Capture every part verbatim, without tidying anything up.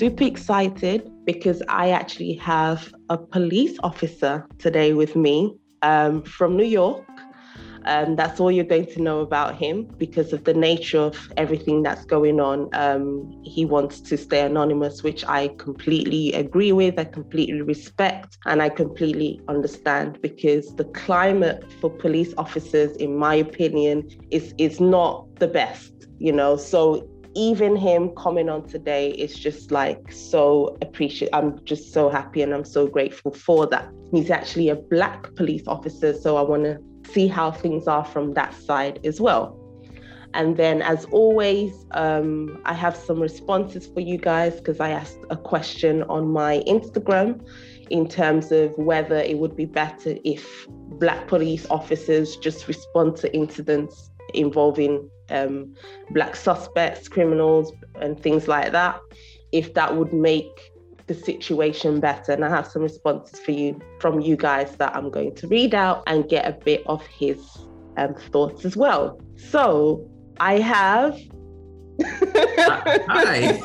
super excited because I actually have a police officer today with me um, from New York. Um, that's all you're going to know about him because of the nature of everything that's going on. Um, he wants to stay anonymous, which I completely agree with, I completely respect, and I completely understand because the climate for police officers, in my opinion, is, is not the best, you know, so even him coming on today is just like so appreciate. I'm just so happy and I'm so grateful for that. He's actually a Black police officer, so I want to see how things are from that side as well. And then as always, um, I have some responses for you guys because I asked a question on my Instagram in terms of whether it would be better if Black police officers just respond to incidents involving um, Black suspects, criminals, and things like that, if that would make the situation better. And I have some responses for you from you guys that I'm going to read out and get a bit of his um, thoughts as well. So I have Hi.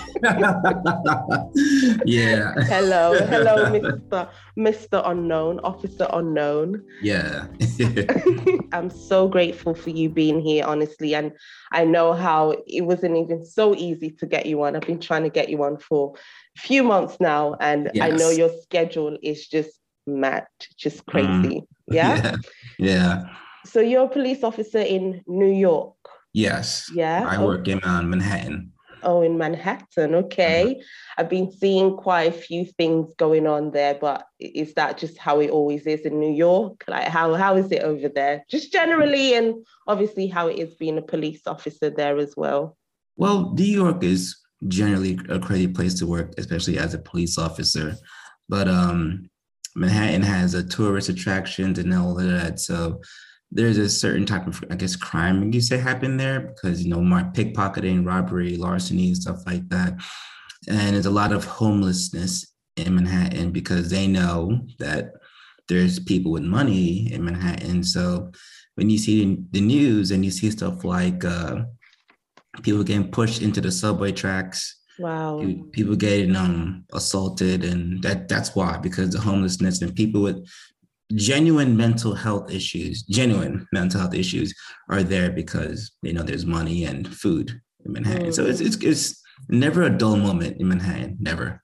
Yeah. Hello, hello, Mister Mister Unknown, Officer Unknown. Yeah. I'm so grateful for you being here, honestly. And I know how it wasn't even so easy to get you on. I've been trying to get you on for a few months now, and yes. I know your schedule is just mad, just crazy. Mm. Yeah? Yeah. Yeah. So you're a police officer in New York? Yes. Yeah. I work okay. in um, Manhattan. Oh, in Manhattan. Okay. Mm-hmm. I've been seeing quite a few things going on there, but is that just how it always is in New York? Like how, how is it over there? Just generally, and obviously how it is being a police officer there as well. Well, New York is generally a crazy place to work, especially as a police officer. But um, Manhattan has a tourist attractions and all of that. So there's a certain type of, I guess, crime you say happen there because, you know, my pickpocketing, robbery, larceny, stuff like that. And there's a lot of homelessness in Manhattan because they know that there's people with money in Manhattan. So when you see the news and you see stuff like uh, people getting pushed into the subway tracks, wow, people getting um, assaulted, and that that's why, because the homelessness and people with genuine mental health issues, genuine mental health issues are there because they know there's money and food in Manhattan. Mm. So it's, it's it's never a dull moment in Manhattan, never.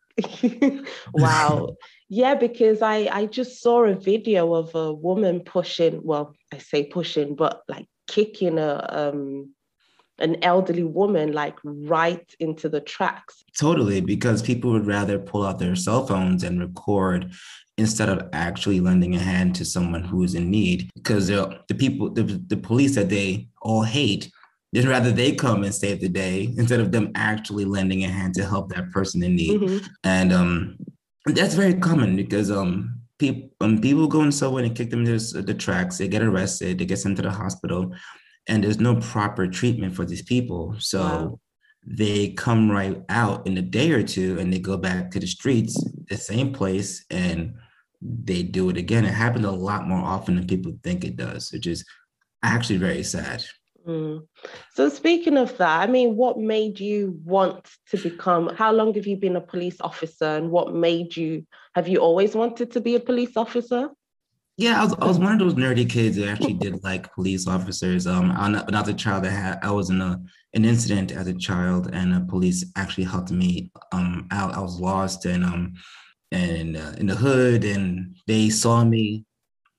Wow. Yeah, because I, I just saw a video of a woman pushing, well, I say pushing, but like kicking a um an elderly woman like right into the tracks. Totally, because people would rather pull out their cell phones and record instead of actually lending a hand to someone who is in need, because the people, the, the police that they all hate, they'd rather they come and save the day instead of them actually lending a hand to help that person in need. Mm-hmm. And um, that's very common because um, people, um, people go in subway and kick them to the tracks, they get arrested, they get sent to the hospital, and there's no proper treatment for these people. So wow. They come right out in a day or two and they go back to the streets, the same place, and they do it again. It happens a lot more often than people think it does, which is actually very sad. Mm. So speaking of that, I mean, what made you want to become, how long have you been a police officer, and what made you, have you always wanted to be a police officer? Yeah, I was, I was one of those nerdy kids that actually did like police officers. Um, I'm not, not the child that had, I was in a, an incident as a child, and the police actually helped me um, out. I was lost and um, and uh, in the hood, and they saw me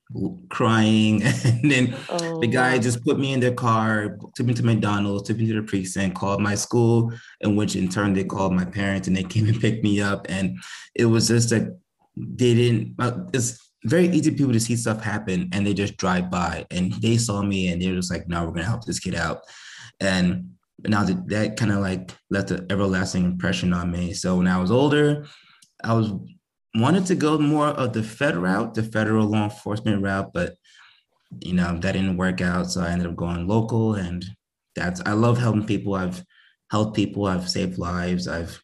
crying, and then oh, the guy wow. just put me in their car, took me to McDonald's, took me to the precinct, called my school, in which in turn they called my parents, and they came and picked me up. And it was just like they didn't. It's very easy for people to see stuff happen, and they just drive by, and they saw me, and they're just like, "No, we're gonna help this kid out." And now that that kind of like left an everlasting impression on me. So when I was older, I was wanted to go more of the Fed route, the federal law enforcement route, but you know, that didn't work out. So I ended up going local, and that's, I love helping people. I've helped people, I've saved lives, I've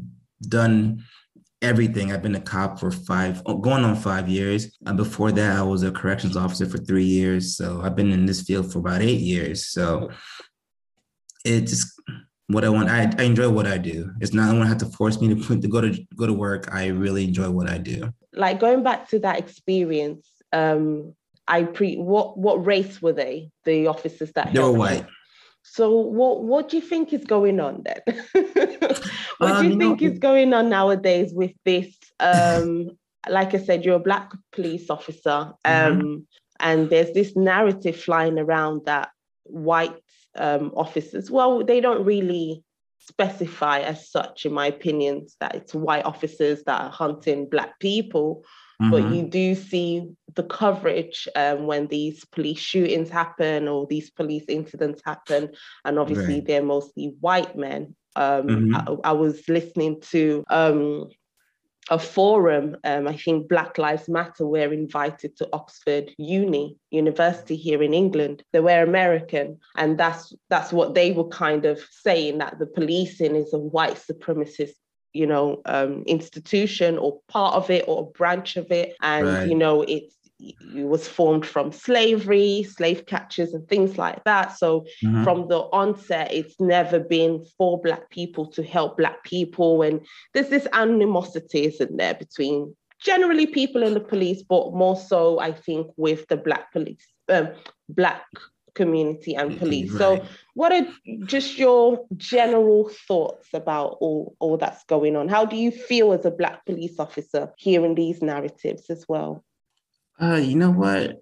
done everything. I've been a cop for five, going on five years. And before that, I was a corrections officer for three years. So I've been in this field for about eight years. So it just, what I want. I, I enjoy what I do. It's not, I don't have to force me to put to go to go to work. I really enjoy what I do. Like going back to that experience, um, I pre what what race were they? The officers that They were helped white. you? So what what do you think is going on then? What do Um, you you know, think is going on nowadays with this? Um, like I said, you're a Black police officer, mhm, um, and there's this narrative flying around that white um, officers, well, they don't really specify as such, in my opinion, that it's white officers that are hunting Black people. But you mhm, do see the coverage um, when these police shootings happen or these police incidents happen, and obviously right. they're mostly white men. Um, I, Mhm, I was listening to um, a forum. Um, I think Black Lives Matter were invited to Oxford Uni University here in England. They were American, and that's that's what they were kind of saying, that the policing is a white supremacist, you know, um, institution or part of it or a branch of it, and you right. know it's it was formed from slavery, slave catchers, and things like that. So Mhm, from the onset, it's never been for Black people to help Black people, and there's this animosity, isn't there, between generally people in the police, but more so, I think, with the Black police, um, Black community and police. So, right. what are just your general thoughts about all, all that's going on? How do you feel as a Black police officer hearing these narratives as well? Uh, you know what?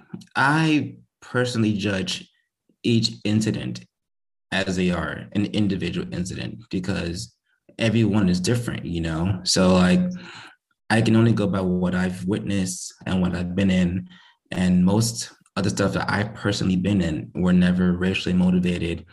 I personally judge each incident as they are an individual incident because everyone is different, you know? So, like, I can only go by what I've witnessed and what I've been in. And most other stuff that I've personally been in were never racially motivated.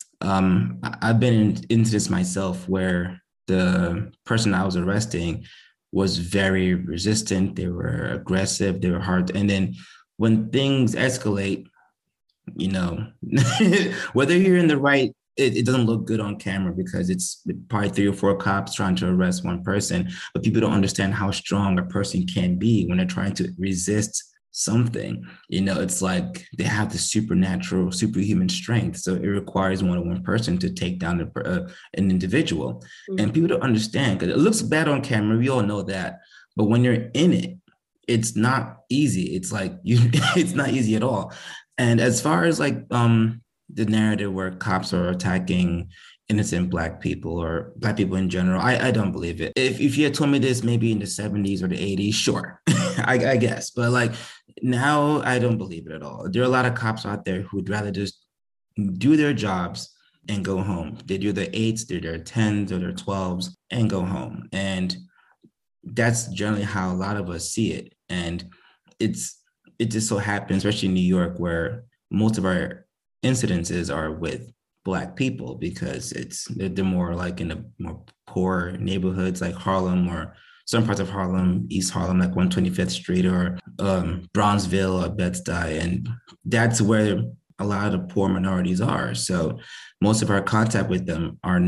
Um, I've been in incidents myself where the person I was arresting was very resistant. They were aggressive. They were hard. And then when things escalate, you know, whether you're in the right, it, it doesn't look good on camera because it's probably three or four cops trying to arrest one person, but people don't understand how strong a person can be when they're trying to resist something. You know, it's like they have the supernatural, superhuman strength. So it requires more than one person to take down a, uh, an individual. And people Mm-hmm. don't understand because it looks bad on camera. We all know that. But when you're in it, it's not easy. It's like you, it's not easy at all. And as far as like um the narrative where cops are attacking innocent black people or black people in general, I, I don't believe it. If if you had told me this maybe in the seventies or the eighties, sure, I, I guess. But like now, I don't believe it at all. There are a lot of cops out there who'd rather just do their jobs and go home. They do their eights, they do their tens or their twelves and go home. And that's generally how a lot of us see it. And it's it just so happens, especially in New York, where most of our incidences are with Black people because it's they're, they're more like in the more poor neighborhoods like Harlem or some parts of Harlem, East Harlem, like one twenty-fifth Street or um, Bronzeville or Bed-Stuy. And that's where a lot of the poor minorities are. So most of our contact with them are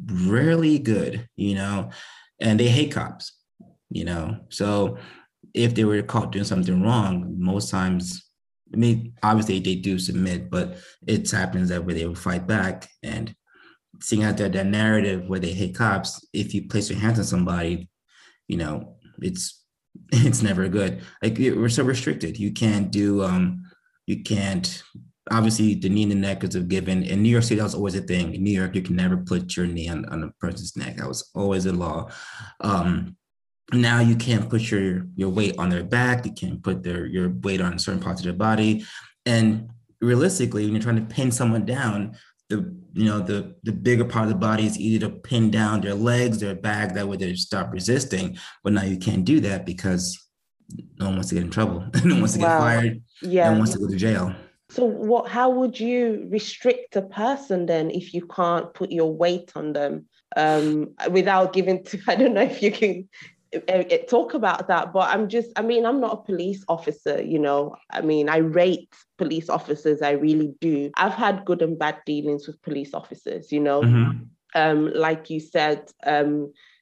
rarely good, you know, and they hate cops, you know. So if they were caught doing something wrong, most times, I mean, obviously they do submit, but it happens that way they will fight back. And seeing out there that narrative where they hate cops, if you place your hands on somebody, you know, it's it's never good. Like we're so restricted. You can't do um you can't obviously the knee in the neck is a given. In New York City, that was always a thing. In New York, you can never put your knee on, on a person's neck. That was always a law. Um, now you can't put your your weight on their back. You can't put their your weight on certain parts of their body. And realistically, when you're trying to pin someone down, the you know the the bigger part of the body is easy to pin down their legs, their back. That way they stop resisting. But now you can't do that because no one wants to get in trouble. No one wants to get Wow. fired. No one Yeah. wants to go to jail. So what how would you restrict a person then if you can't put your weight on them um without giving to I don't know if you can uh, uh, talk about that, but I'm just I mean I'm not a police officer, you know. I mean I rate police officers, I really do. I've had good and bad dealings with police officers, you know. Mm-hmm. Um like you said, um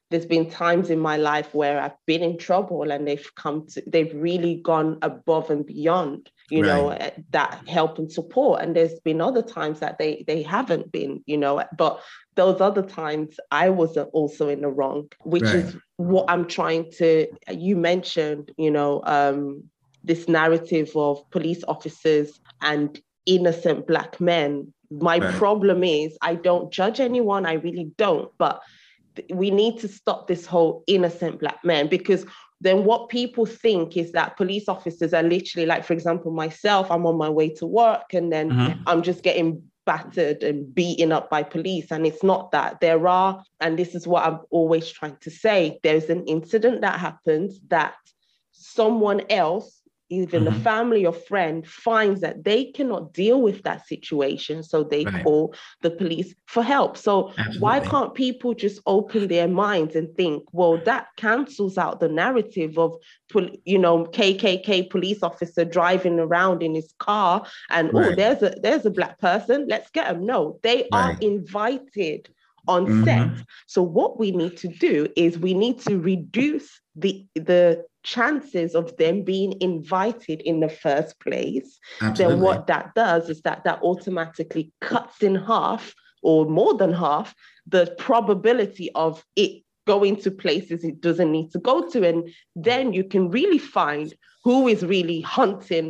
there's been times in my life where I've been in trouble and they've come to, they've really gone above and beyond, you right. know, that help and support. And there's been other times that they they haven't been, you know, but those other times I was also in the wrong, which right. is what I'm trying to, you mentioned, you know, um, this narrative of police officers and innocent Black men. My right. problem is I don't judge anyone, I really don't, but we need to stop this whole innocent Black men, because then what people think is that police officers are literally, like, for example, myself, I'm on my way to work and then mm-hmm. I'm just getting battered and beaten up by police. And it's not that. There are, and this is what I'm always trying to say, there's an incident that happens that someone else, even mm-hmm. a family or friend, finds that they cannot deal with that situation. So they right. call the police for help. So Absolutely. Why can't people just open their minds and think, well, that cancels out the narrative of, you know, K K K police officer driving around in his car and, right. oh, there's a there's a Black person, let's get them. No, they right. are invited on mm-hmm. set. So what we need to do is we need to reduce the the chances of them being invited in the first place. Absolutely. Then what that does is that that automatically cuts in half or more than half the probability of it going to places it doesn't need to go to. And then you can really find who is really hunting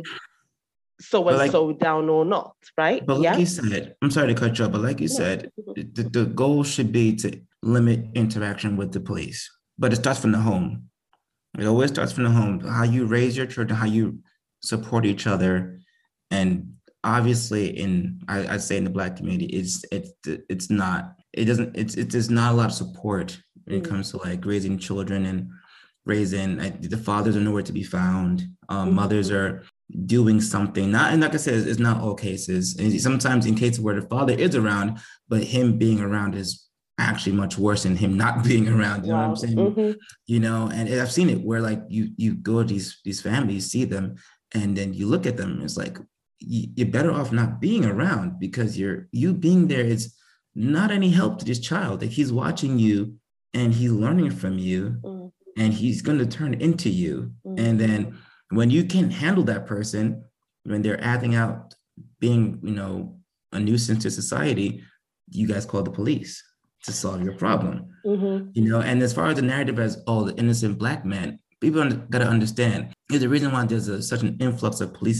so and like, so down or not, right? But like yeah? you said, I'm sorry to cut you off, but like you yeah. said, the, the goal should be to limit interaction with the police. But it starts from the home. It always starts from the home, how you raise your children, how you support each other. And obviously in, I, I'd say in the Black community, it's, it's, it's not, it doesn't, it's, it's, there's not a lot of support when it comes to like raising children and raising, like, the fathers are nowhere to be found. Um, mm-hmm. Mothers are doing something, not, and like I said, it's, it's not all cases. And sometimes in cases where the father is around, but him being around is actually much worse than him not being around. You wow. know what I'm saying? Mm-hmm. You know, and I've seen it where like you you go to these these families, see them, and then you look at them, and it's like you're better off not being around, because you're you being there is not any help to this child. Like, he's watching you and he's learning from you, mm-hmm. and he's going to turn into you. Mm-hmm. And then when you can't handle that person, when they're acting out, being, you know, a nuisance to society, you guys call the police to solve your problem. Mm-hmm. You know, and as far as the narrative as, oh, the innocent Black man, people got to understand, there's a reason why there's a, such an influx of police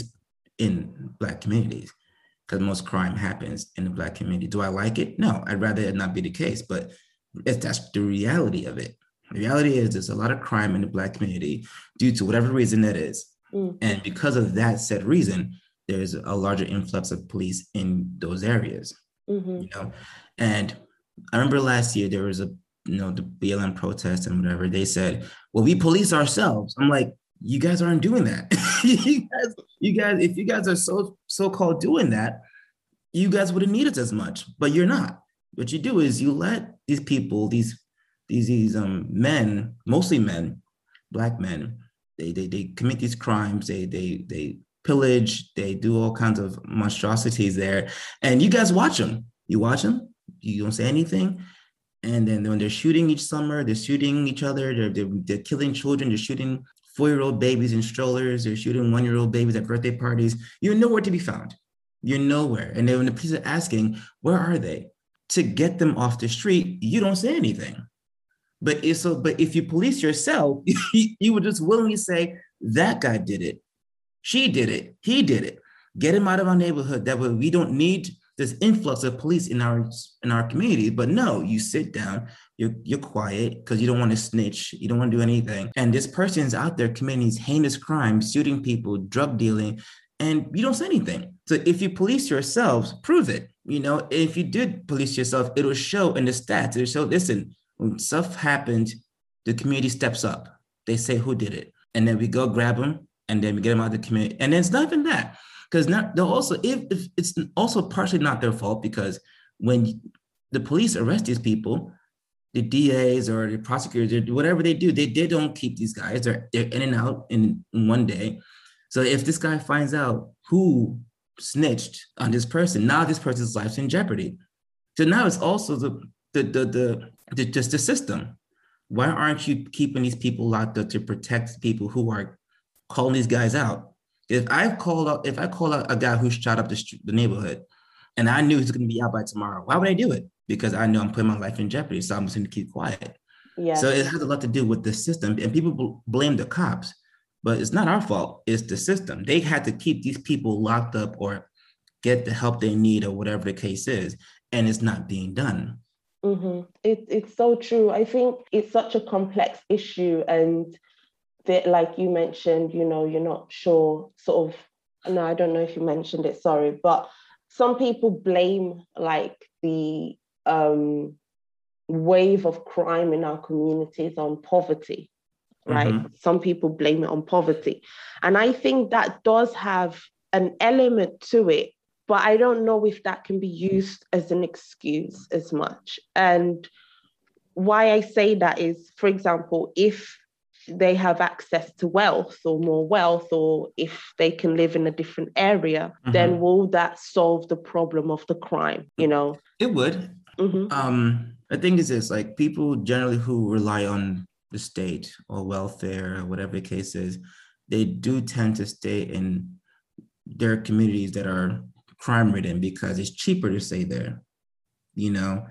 in Black communities, because most crime happens in the Black community. Do I like it? No, I'd rather it not be the case, but it's, that's the reality of it. The reality is there's a lot of crime in the Black community due to whatever reason that is. Mm. And because of that said reason, there's a larger influx of police in those areas. Mm-hmm. You know, and I remember last year there was a, you know, the B L M protest and whatever. They said, well, we police ourselves. I'm like, you guys aren't doing that. you guys, you guys, if you guys are so so-called doing that, you guys wouldn't need it as much, but you're not. What you do is you let these people, these these these um men, mostly men, Black men, they they they commit these crimes. They they they pillage. They do all kinds of monstrosities there, and you guys watch them. You watch them. You don't say anything. And then when they're shooting each summer, they're shooting each other, they're, they're, they're killing children, they're shooting four-year-old babies in strollers, they're shooting one-year-old babies at birthday parties. You're nowhere to be found. You're nowhere. And then when the police are asking, where are they? To get them off the street, you don't say anything. But if, so, but if you police yourself, you would just willingly say, that guy did it. She did it. He did it. Get him out of our neighborhood. That way we don't need this influx of police in our in our community. But no, you sit down, you're, you're quiet because you don't want to snitch, you don't want to do anything. And this person's out there committing these heinous crimes, shooting people, drug dealing, and you don't say anything. So if you police yourselves, prove it. You know, if you did police yourself, it'll show in the stats. It'll show, listen, when stuff happens, the community steps up. They say who did it. And then we go grab them, and then we get them out of the community. And then it's not even that. Because not they'll also, if, if it's also partially not their fault, because when the police arrest these people, the D As or the prosecutors, whatever they do, they, they don't keep these guys. They're, they're in and out in, in one day. So if this guy finds out who snitched on this person, now this person's life's in jeopardy. So now it's also the the the the, the just the system. Why aren't you keeping these people locked up to protect people who are calling these guys out? If I called out, if I call out a guy who shot up the, the neighborhood and I knew he's going to be out by tomorrow, why would I do it? Because I know I'm putting my life in jeopardy. So I'm just going to keep quiet. Yeah. So it has a lot to do with the system, and people bl- blame the cops, but it's not our fault. It's the system. They had to keep these people locked up or get the help they need or whatever the case is, and it's not being done. Mm-hmm. It, it's so true. I think it's such a complex issue, and that, like you mentioned, you know, you're not sure, sort of, no, I don't know if you mentioned it, sorry, but some people blame like the um, wave of crime in our communities on poverty, right? Mm-hmm. Some people blame it on poverty. And I think that does have an element to it, but I don't know if that can be used as an excuse as much. And why I say that is, for example, if they have access to wealth or more wealth, or if they can live in a different area, mm-hmm. then will that solve the problem of the crime? You know, it would. Mm-hmm. Um, the thing is this, like, people generally who rely on the state or welfare or whatever the case is, they do tend to stay in their communities that are crime ridden because it's cheaper to stay there, you know?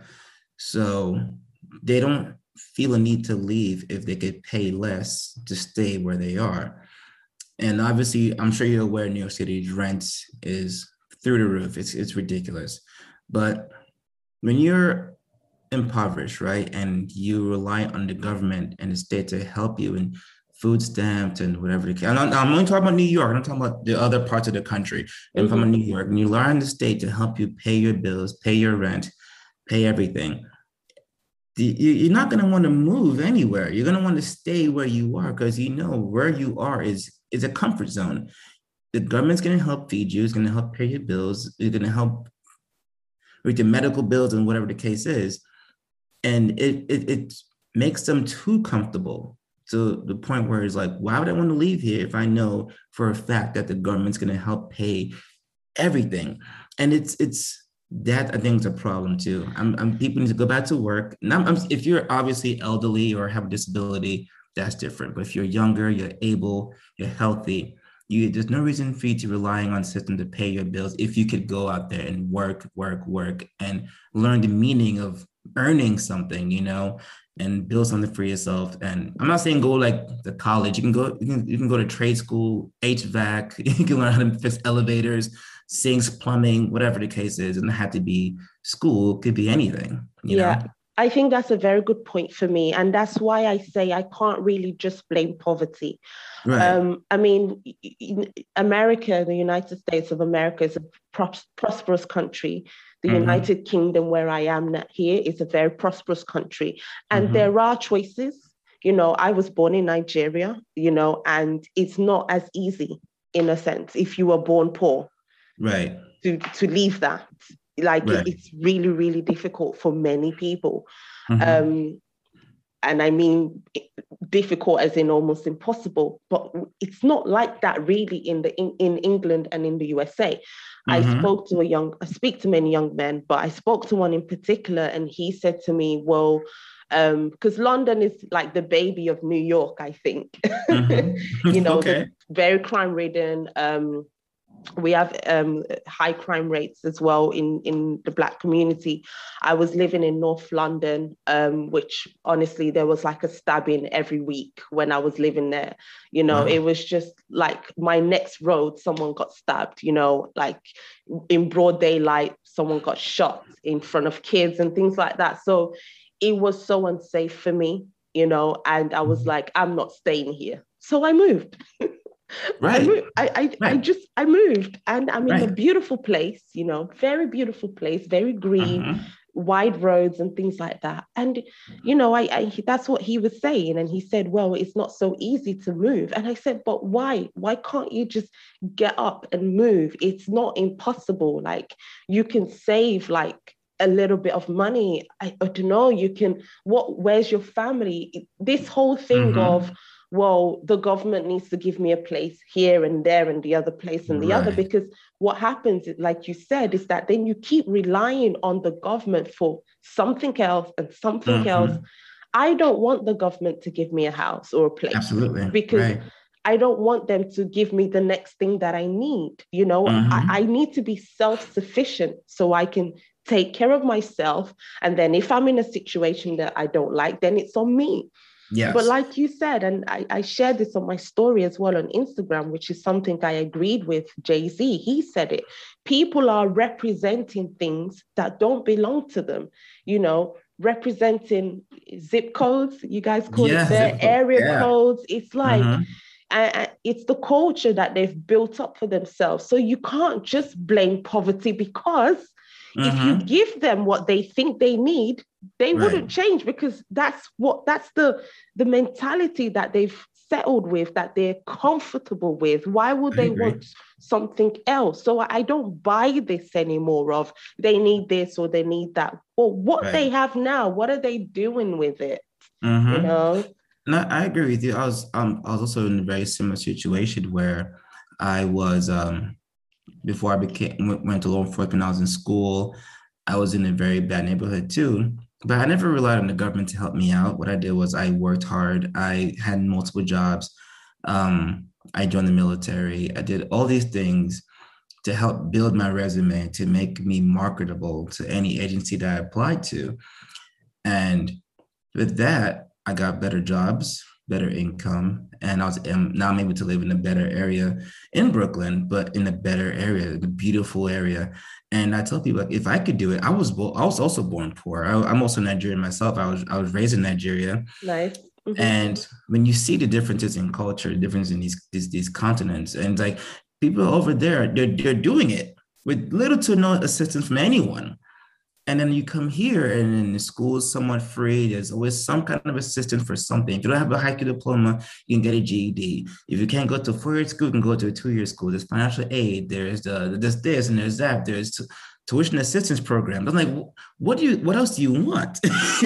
So they don't feel a need to leave if they could pay less to stay where they are. And obviously, I'm sure you're aware New York City's rent is through the roof. It's it's ridiculous. But when you're impoverished, right, and you rely on the government and the state to help you in food stamps and whatever. I'm, I'm only talking about New York. I'm talking about the other parts of the country. Mm-hmm. And from New York, and you rely on the state to help you pay your bills, pay your rent, pay everything. You're not going to want to move anywhere. You're going to want to stay where you are because you know where you are is, is a comfort zone. The government's going to help feed you. It's going to help pay your bills. It's going to help with your medical bills and whatever the case is. And it, it, it makes them too comfortable to the point where it's like, why would I want to leave here if I know for a fact that the government's going to help pay everything? And it's it's that I think is a problem too. I'm, I'm people need to go back to work. And I'm, I'm, if you're obviously elderly or have a disability, that's different. But if you're younger, you're able, you're healthy, you there's no reason for you to relying on system to pay your bills if you could go out there and work, work, work, and learn the meaning of earning something, you know, and build something for yourself. And I'm not saying go like the college. You can go, you can, you can go to trade school, H V A C. You can learn how to fix elevators, sinks, plumbing, whatever the case is. It doesn't have to be school. It could be anything. You yeah. know? I think that's a very good point for me. And that's why I say I can't really just blame poverty. Right. Um, I mean, America, the United States of America is a pros- prosperous country. The mm-hmm. United Kingdom, where I am here, is a very prosperous country. And mm-hmm. there are choices. You know, I was born in Nigeria, you know, and it's not as easy in a sense if you were born poor. Right. To, to leave that. Like right. It's really, really difficult for many people. Mm-hmm. Um, and I mean, difficult as in almost impossible, but it's not like that really in the in, in England and in the U S A. Mm-hmm. I spoke to a young, I speak to many young men, but I spoke to one in particular, and he said to me, well, um, because London is like the baby of New York, I think. Mm-hmm. you know, okay. Very crime ridden. Um, We have um, high crime rates as well in, in the Black community. I was living in North London, um, which honestly, there was like a stabbing every week when I was living there. You know, wow. It was just like my next road, someone got stabbed, you know, like in broad daylight, someone got shot in front of kids and things like that. So it was so unsafe for me, you know, and I was like, I'm not staying here. So I moved. Right. I, moved. I, I, right. I just, I moved and I'm in right. a beautiful place, you know, very beautiful place, very green, uh-huh. wide roads and things like that. And, you know, I, I, that's what he was saying. And he said, well, it's not so easy to move. And I said, but why? Why can't you just get up and move? It's not impossible. Like you can save like a little bit of money. I, I don't know. You can, what, where's your family? This whole thing uh-huh. of, well, the government needs to give me a place here and there and the other place and the right. other, because what happens, like you said, is that then you keep relying on the government for something else and something mm-hmm. else. I don't want the government to give me a house or a place. Absolutely. Because right. I don't want them to give me the next thing that I need. You know, Mm-hmm. I, I need to be self-sufficient so I can take care of myself. And then if I'm in a situation that I don't like, then it's on me. Yes. But like you said, and I, I shared this on my story as well on Instagram, which is something I agreed with Jay-Z. He said it. People are representing things that don't belong to them, you know, representing zip codes. You guys call yeah, it their area yeah. codes. It's like, mm-hmm. and it's the culture that they've built up for themselves. So you can't just blame poverty, because mm-hmm. if you give them what they think they need, they right. wouldn't change, because that's what that's the the mentality that they've settled with, that they're comfortable with. Why would I they agree. want something else? So I don't buy this anymore of they need this or they need that. Well, what right. they have now, what are they doing with it? Mm-hmm. You know? No, I agree with you. I was um I was also in a very similar situation where I was um before I became went to law enforcement when I was in school. I was in a very bad neighborhood too, but I never relied on the government to help me out. What I did was I worked hard. I had multiple jobs. Um, I joined the military. I did all these things to help build my resume, to make me marketable to any agency that I applied to. And with that, I got better jobs, better income, and I was um, now I'm able to live in a better area in Brooklyn, but in a better area, a beautiful area. And I tell people, like, if I could do it, I was bo- I was also born poor. I, I'm also Nigerian myself. I was I was raised in Nigeria. Nice. Mm-hmm. And when you see the differences in culture, the difference in these these, these continents, and like people over there, they're they're doing it with little to no assistance from anyone. And then you come here and in the school is somewhat free. There's always some kind of assistance for something. If you don't have a high school diploma, you can get a G E D. If you can't go to a four-year school, you can go to a two-year school. There's financial aid. There's the there's this and there's that. There's t- tuition assistance program. I'm like, what do you? What else do you want?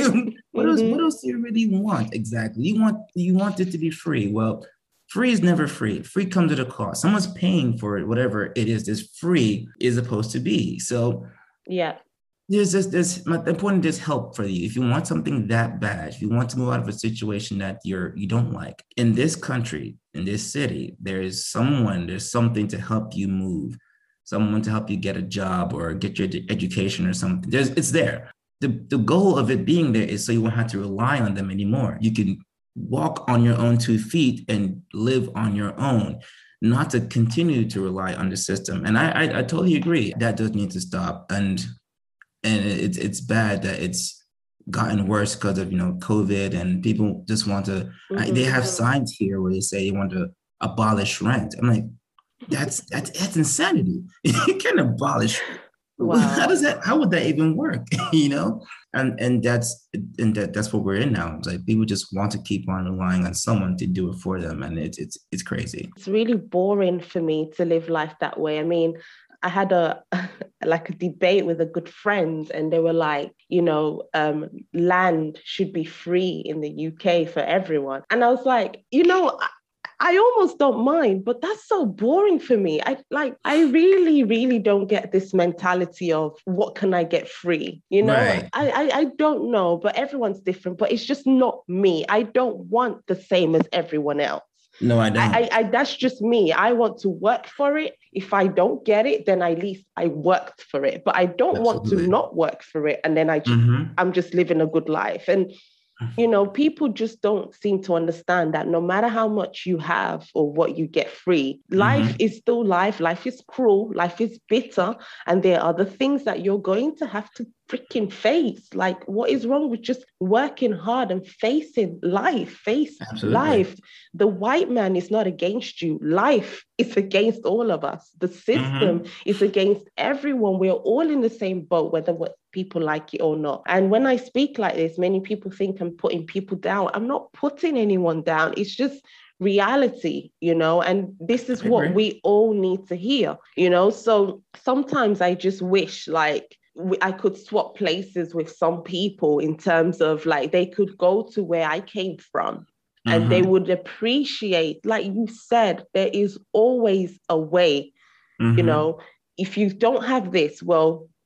what else? What else do you really want exactly? You want you want it to be free. Well, free is never free. Free comes at a cost. Someone's paying for it. Whatever it is, this free is supposed to be. So yeah. There's just there's the point is help for you. If you want something that bad, if you want to move out of a situation that you're you don't like, in this country, in this city, there is someone, there's something to help you move, someone to help you get a job or get your education or something. There's it's there. The the goal of it being there is so you won't have to rely on them anymore. You can walk on your own two feet and live on your own, not to continue to rely on the system. And I I, I totally agree. That does need to stop. And And it's it's bad that it's gotten worse because of, you know, COVID, and people just want to, mm-hmm. they have signs here where they say they want to abolish rent. I'm like, that's, that's, that's insanity. You can't abolish. Wow. How does that, how would that even work? You know? And, and that's, and that, that's what we're in now. It's like people just want to keep on relying on someone to do it for them. And it's, it's, it's crazy. It's really boring for me to live life that way. I mean, I had a like a debate with a good friend, and they were like, you know, um, land should be free in the U K for everyone. And I was like, you know, I, I almost don't mind, but that's so boring for me. I like, I really, really don't get this mentality of what can I get free? You know, right. I, I, I don't know, but everyone's different, but it's just not me. I don't want the same as everyone else. No, I don't. I, I, that's just me. I want to work for it. If I don't get it, then at least I worked for it. But I don't Absolutely. want to not work for it. And then I just, mm-hmm. I'm just living a good life. And, you know, people just don't seem to understand that no matter how much you have or what you get free, life mm-hmm. is still life. Life is cruel. Life is bitter. And there are the things that you're going to have to freaking face. Like, what is wrong with just working hard and facing life? Face Absolutely. Life. The white man is not against you. Life is against all of us. The system mm-hmm. is against everyone. We're all in the same boat, whether what people like it or not. And when I speak like this, many people think I'm putting people down. I'm not putting anyone down. It's just reality, you know, and this is what we all need to hear, you know. So sometimes I just wish like I could swap places with some people in terms of like they could go to where I came from and mm-hmm. they would appreciate, like you said, there is always a way, mm-hmm. you know. If you don't have this, well,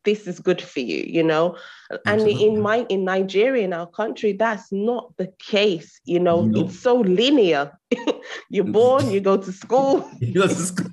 this is good for you, you know. And Absolutely. in my in Nigeria, in our country, that's not the case. You know, Nope. it's so linear. You're born, you go to school. You go to school.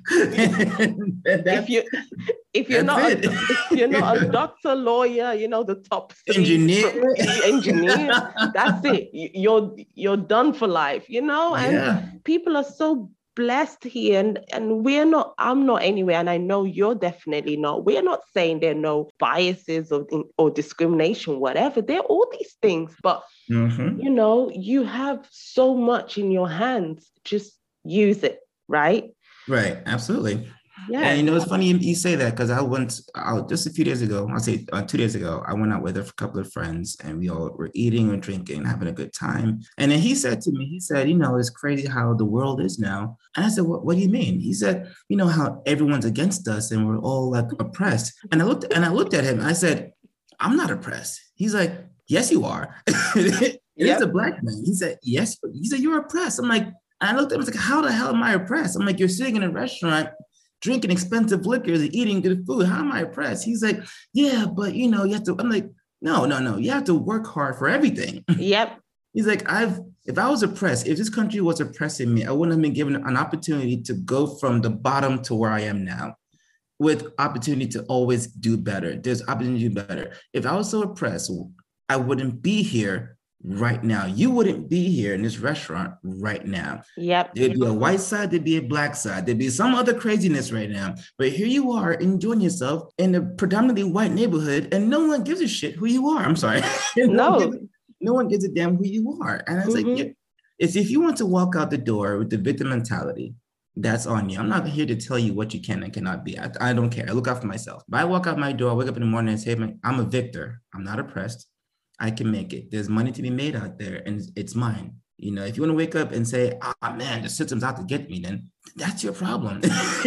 if you if you're not a, if you're not a doctor, lawyer, you know, the top three engineer, engineer, that's it. You're you're done for life, you know. And yeah. people are so blessed here, and and we're not, I'm not anyway, and I know you're definitely not. We're not saying there are no biases or or discrimination, whatever. There are all these things, but mm-hmm. you know, you have so much in your hands. Just use it, right? Right, absolutely. Yeah. And you know, it's funny you say that, because I went out just a few days ago. I'll say uh, two days ago, I went out with a couple of friends, and we all were eating and drinking, having a good time. And then he said to me, he said, you know, it's crazy how the world is now. And I said, what, what do you mean? He said, you know, how everyone's against us and we're all like oppressed. And I looked and I looked at him and I said, I'm not oppressed. He's like, yes, you are. He's yep. a black man. He said, yes. He said, you're oppressed. I'm like, and I looked at him, I was like, how the hell am I oppressed? I'm like, you're sitting in a restaurant drinking expensive liquors and eating good food. How am I oppressed? He's like, yeah, but you know, you have to, I'm like, no, no, no. You have to work hard for everything. Yep. He's like, I've, if I was oppressed, if this country was oppressing me, I wouldn't have been given an opportunity to go from the bottom to where I am now, with opportunity to always do better. There's opportunity to do better. If I was so oppressed, I wouldn't be here right now. You wouldn't be here in this restaurant right now. Yep. There'd be a white side, there'd be a black side, there'd be some other craziness right now. But here you are enjoying yourself in a predominantly white neighborhood, and no one gives a shit who you are. I'm sorry. no, no. One gives, no one gives a damn who you are. And I was mm-hmm. like, yeah, it's if you want to walk out the door with the victim mentality, that's on you. I'm not here to tell you what you can and cannot be. I, I don't care. I look out for myself. But I walk out my door, I wake up in the morning and say, I'm a victor. I'm not oppressed. I can make it. There's money to be made out there, and it's mine. You know, if you want to wake up and say, oh man, the system's out to get me, then that's your problem.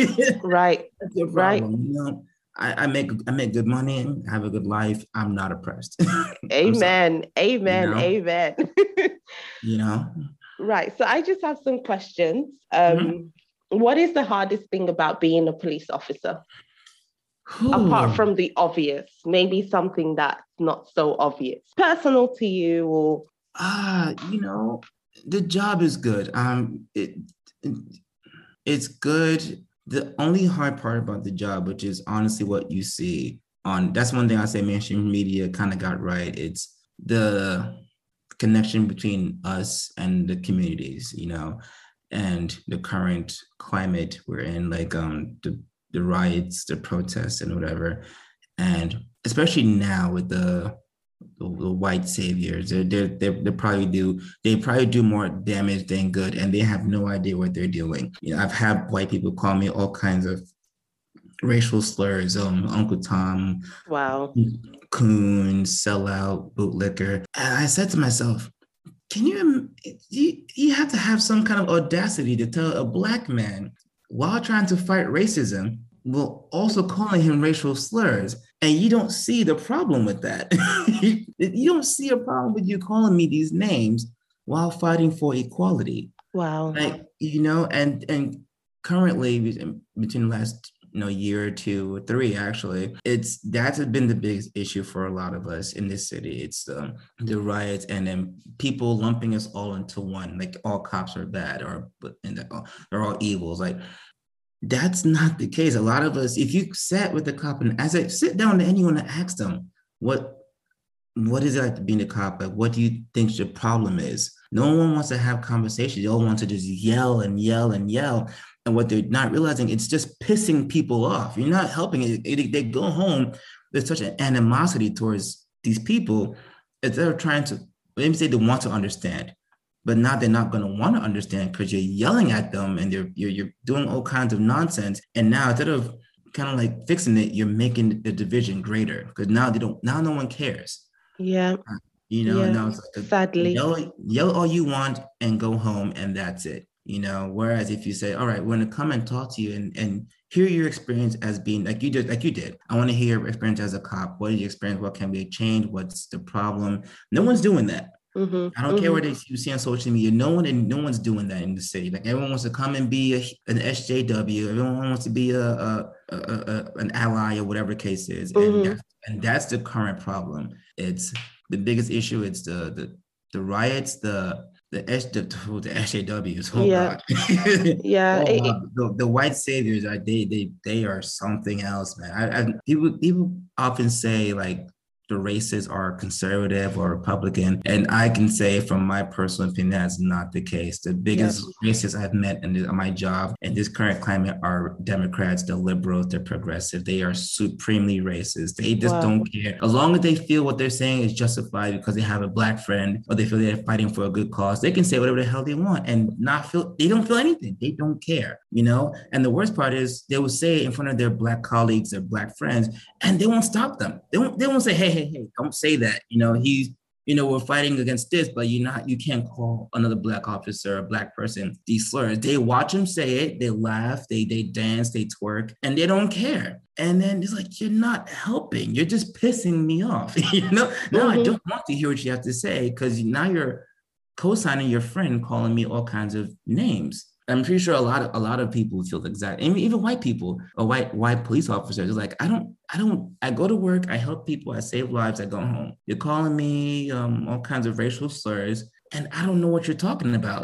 Right. That's your problem. Right. You know, I, I make I make good money, have a good life. I'm not oppressed. Amen. Amen. You know? Amen. You know? Right. So I just have some questions. Um, mm-hmm. What is the hardest thing about being a police officer? Ooh. Apart from the obvious, maybe something that's not so obvious, personal to you, or ah, uh, you know, the job is good. Um, it, it it's good. The only hard part about the job, which is honestly what you see on, that's one thing I say mainstream media kind of got right. It's the connection between us and the communities, you know, and the current climate we're in, like um the the riots, the protests, and whatever. And especially now with the, the, the white saviors, they're, they're, they're, they probably do, they probably do more damage than good, and they have no idea what they're doing. You know, I've had white people call me all kinds of racial slurs, um, Uncle Tom, wow, coon, sellout, bootlicker. And I said to myself, can you, you, you have to have some kind of audacity to tell a black man, while trying to fight racism, while also calling him racial slurs. And you don't see the problem with that. You don't see a problem with you calling me these names while fighting for equality. Wow. Like, you know, and and currently between the last you know year or two or three, actually, it's that's been the biggest issue for a lot of us in this city. It's um, the riots, and then people lumping us all into one, like all cops are bad, or and they're all evils. Like, that's not the case. A lot of us, if you sat with the cop and as I sit down to anyone and ask them, what what is it like to be a cop? Like, what do you think your problem is? No one wants to have conversations. They all want to just yell and yell and yell. And what they're not realizing, it's just pissing people off. You're not helping it. They go home, there's such an animosity towards these people that they're trying to, let me say they want to understand, but now they're not going to want to understand because you're yelling at them and they're, you're, you're doing all kinds of nonsense. And now instead of kind of like fixing it, you're making the division greater because now they don't, now no one cares. Yeah. You know, yeah. now it's like a, sadly, yell, yell all you want and go home and that's it. You know, whereas if you say, all right, we're going to come and talk to you and, and hear your experience as being like you did, like you did. I want to hear your experience as a cop. What is your experience? What can be changed? What's the problem? No one's doing that. Mm-hmm. I don't Mm-hmm. care what they, you see on social media. No one and no one's doing that in the city. Like everyone wants to come and be a, an S J W. Everyone wants to be a, a, a, a an ally or whatever the case is. Mm-hmm. And that's, and that's the current problem. It's the biggest issue. It's the the the riots, the the S the, the S J Ws. Oh Yeah. God. Yeah. Oh It, wow. The, the white saviors are they they they are something else, man. I, I people people often say like the races are conservative or Republican. And I can say from my personal opinion, that's not the case. The biggest yeah. racists I've met in this, my job in this current climate are Democrats, the liberals, the progressive. They are supremely racist. They just Wow. don't care. As long as they feel what they're saying is justified because they have a black friend or they feel they're fighting for a good cause, they can say whatever the hell they want and not feel, they don't feel anything. They don't care, you know? And the worst part is they will say it in front of their black colleagues, their black friends, and they won't stop them. They won't, they won't say, hey, hey, hey, don't say that. You know, he's, you know, we're fighting against this, but you're not, you can't call another black officer, a black person, these slurs. They watch him say it, they laugh, they they dance, they twerk, and they don't care. And then it's like, you're not helping. You're just pissing me off. You know, now mm-hmm. I don't want to hear what you have to say because now you're co-signing your friend calling me all kinds of names. I'm pretty sure a lot of a lot of people feel the exact, even, even white people or white white police officers are like, I don't, I don't, I go to work, I help people, I save lives, I go home. You're calling me um, all kinds of racial slurs, and I don't know what you're talking about.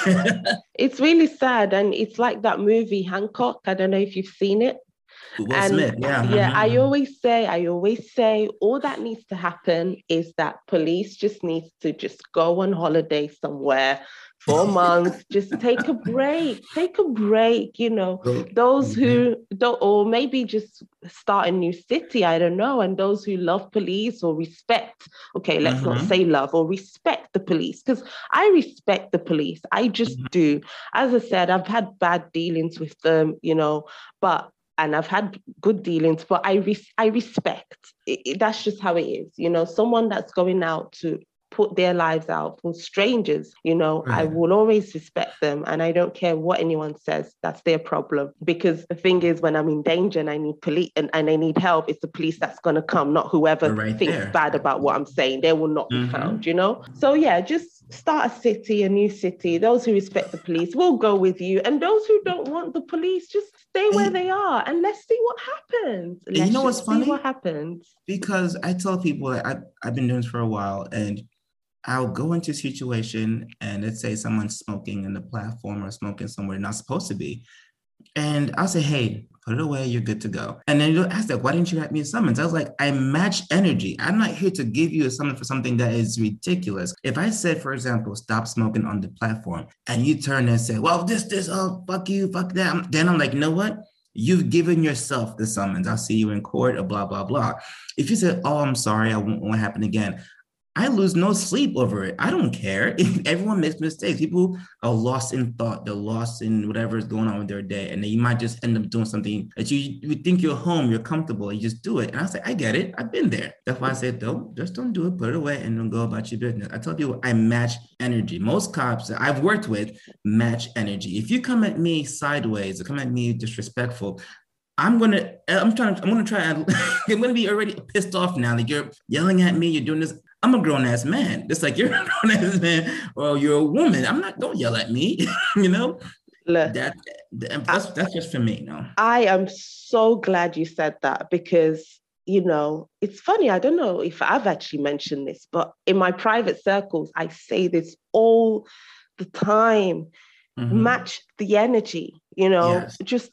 It's really sad, and it's like that movie Hancock. I don't know if you've seen it. Will and Smith, yeah. Yeah, mm-hmm. I always say, I always say, all that needs to happen is that police just needs to just go on holiday somewhere for a month, just take a break, take a break, you know, those who don't, or maybe just start a new city, I don't know, and those who love police or respect, okay, let's mm-hmm. not say love, or respect the police, because I respect the police, I just mm-hmm. do. As I said, I've had bad dealings with them, you know, but and I've had good dealings, but I res- I respect. It, it, that's just how it is. You know, someone that's going out to put their lives out for strangers, you know, right. I will always respect them. And I don't care what anyone says, that's their problem. Because the thing is, when I'm in danger and I need police and, and I need help, it's the police that's going to come, not whoever right thinks there. Bad about what I'm saying. They will not be mm-hmm. found, you know? So yeah, just start a city, a new city. Those who respect the police will go with you. And those who don't want the police, just stay where and, they are and let's see what happens. Let's you know what's funny? See what happens. Because I tell people, I, I've been doing this for a while, and I'll go into a situation and let's say someone's smoking in the platform or smoking somewhere not supposed to be. And I'll say, hey, put it away, you're good to go. And then you'll ask that, why didn't you write me a summons? I was like, I match energy. I'm not here to give you a summons for something that is ridiculous. If I said, for example, stop smoking on the platform, and you turn and say, well, this, this, oh, fuck you, fuck that. Then I'm like, you know what? You've given yourself the summons. I'll see you in court or blah, blah, blah. If you said, oh, I'm sorry, I won't, won't happen again, I lose no sleep over it. I don't care. Everyone makes mistakes. People are lost in thought. They're lost in whatever is going on with their day. And then you might just end up doing something that you, you think you're home, you're comfortable, you just do it. And I say, I get it. I've been there. That's why I said, don't, just don't do it, put it away and then go about your business. I tell people I match energy. Most cops that I've worked with match energy. If you come at me sideways or come at me disrespectful, I'm gonna, I'm trying, I'm gonna try, I'm gonna be already pissed off now. Like you're yelling at me, you're doing this. I'm a grown ass man. Just like you're a grown ass man, or you're a woman. I'm not. Don't yell at me. You know. Look, that that's, that's just for me. No. I am so glad you said that because you know it's funny. I don't know if I've actually mentioned this, but in my private circles, I say this all the time. Mm-hmm. Match the energy. You know, yes. Just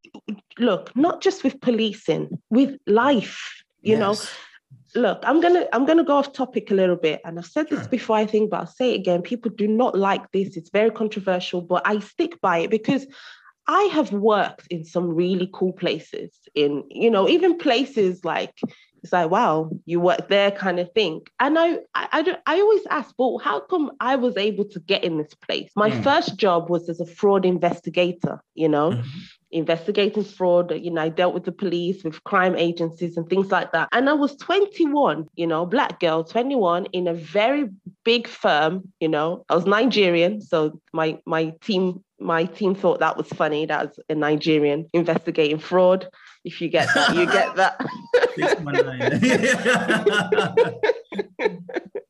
look, not just with policing, with life. You yes. know. Look, I'm gonna I'm gonna go off topic a little bit, and I've said this sure. before, I think, but I'll say it again. People do not like this. It's very controversial, but I stick by it because I have worked in some really cool places. In you know, even places like it's like, wow, you work there, kind of thing. And I I I, don't, I always ask, well, how come I was able to get in this place? My mm. first job was as a fraud investigator. You know. Mm-hmm. Investigating fraud, you know, I dealt with the police, with crime agencies and things like that. And I was twenty-one, you know, black girl, twenty-one in a very big firm, you know, I was Nigerian. So my my team, my team thought that was funny. That was a Nigerian investigating fraud. If you get that, you get that.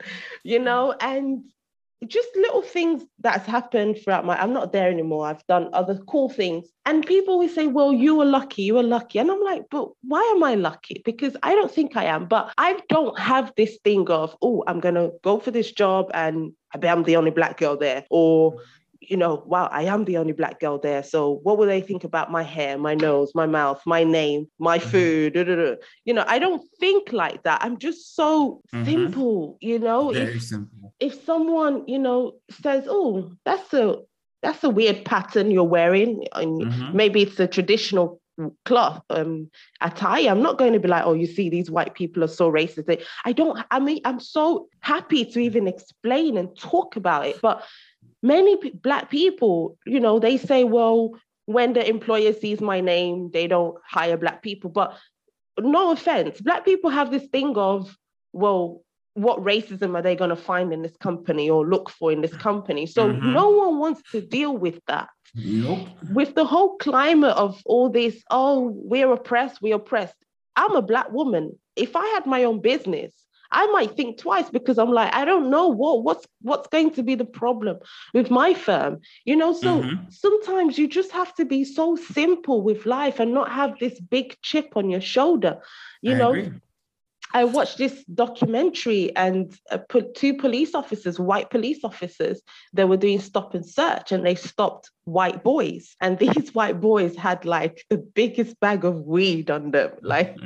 you know, and just little things that's happened throughout my, I'm not there anymore. I've done other cool things. And people always say, well, you were lucky, you were lucky. And I'm like, but why am I lucky? Because I don't think I am. But I don't have this thing of, oh, I'm going to go for this job and I bet I'm the only Black girl there. Or, you know, wow, I am the only Black girl there. So what will they think about my hair, my nose, my mouth, my name, my food? Da, da, da. You know, I don't think like that. I'm just so mm-hmm. simple, you know. Very if, simple. If someone, you know, says, oh, that's a that's a weird pattern you're wearing, and mm-hmm. maybe it's a traditional cloth um attire, I'm not going to be like, oh, you see, these white people are so racist. I don't, I mean, I'm so happy to even explain and talk about it. But many p- Black people, you know, they say, well, when the employer sees my name, they don't hire Black people. But no offense, Black people have this thing of, well, what racism are they going to find in this company or look for in this company? So mm-hmm. no one wants to deal with that. Nope. With the whole climate of all this, oh, we're oppressed, we're oppressed. I'm a Black woman. If I had my own business, I might think twice, because I'm like, I don't know what what's what's going to be the problem with my firm, you know. So mm-hmm. sometimes you just have to be so simple with life and not have this big chip on your shoulder, you I know. Agree. I watched this documentary, and uh, put two police officers, white police officers, they were doing stop and search, and they stopped white boys. And these white boys had like the biggest bag of weed on them. Like,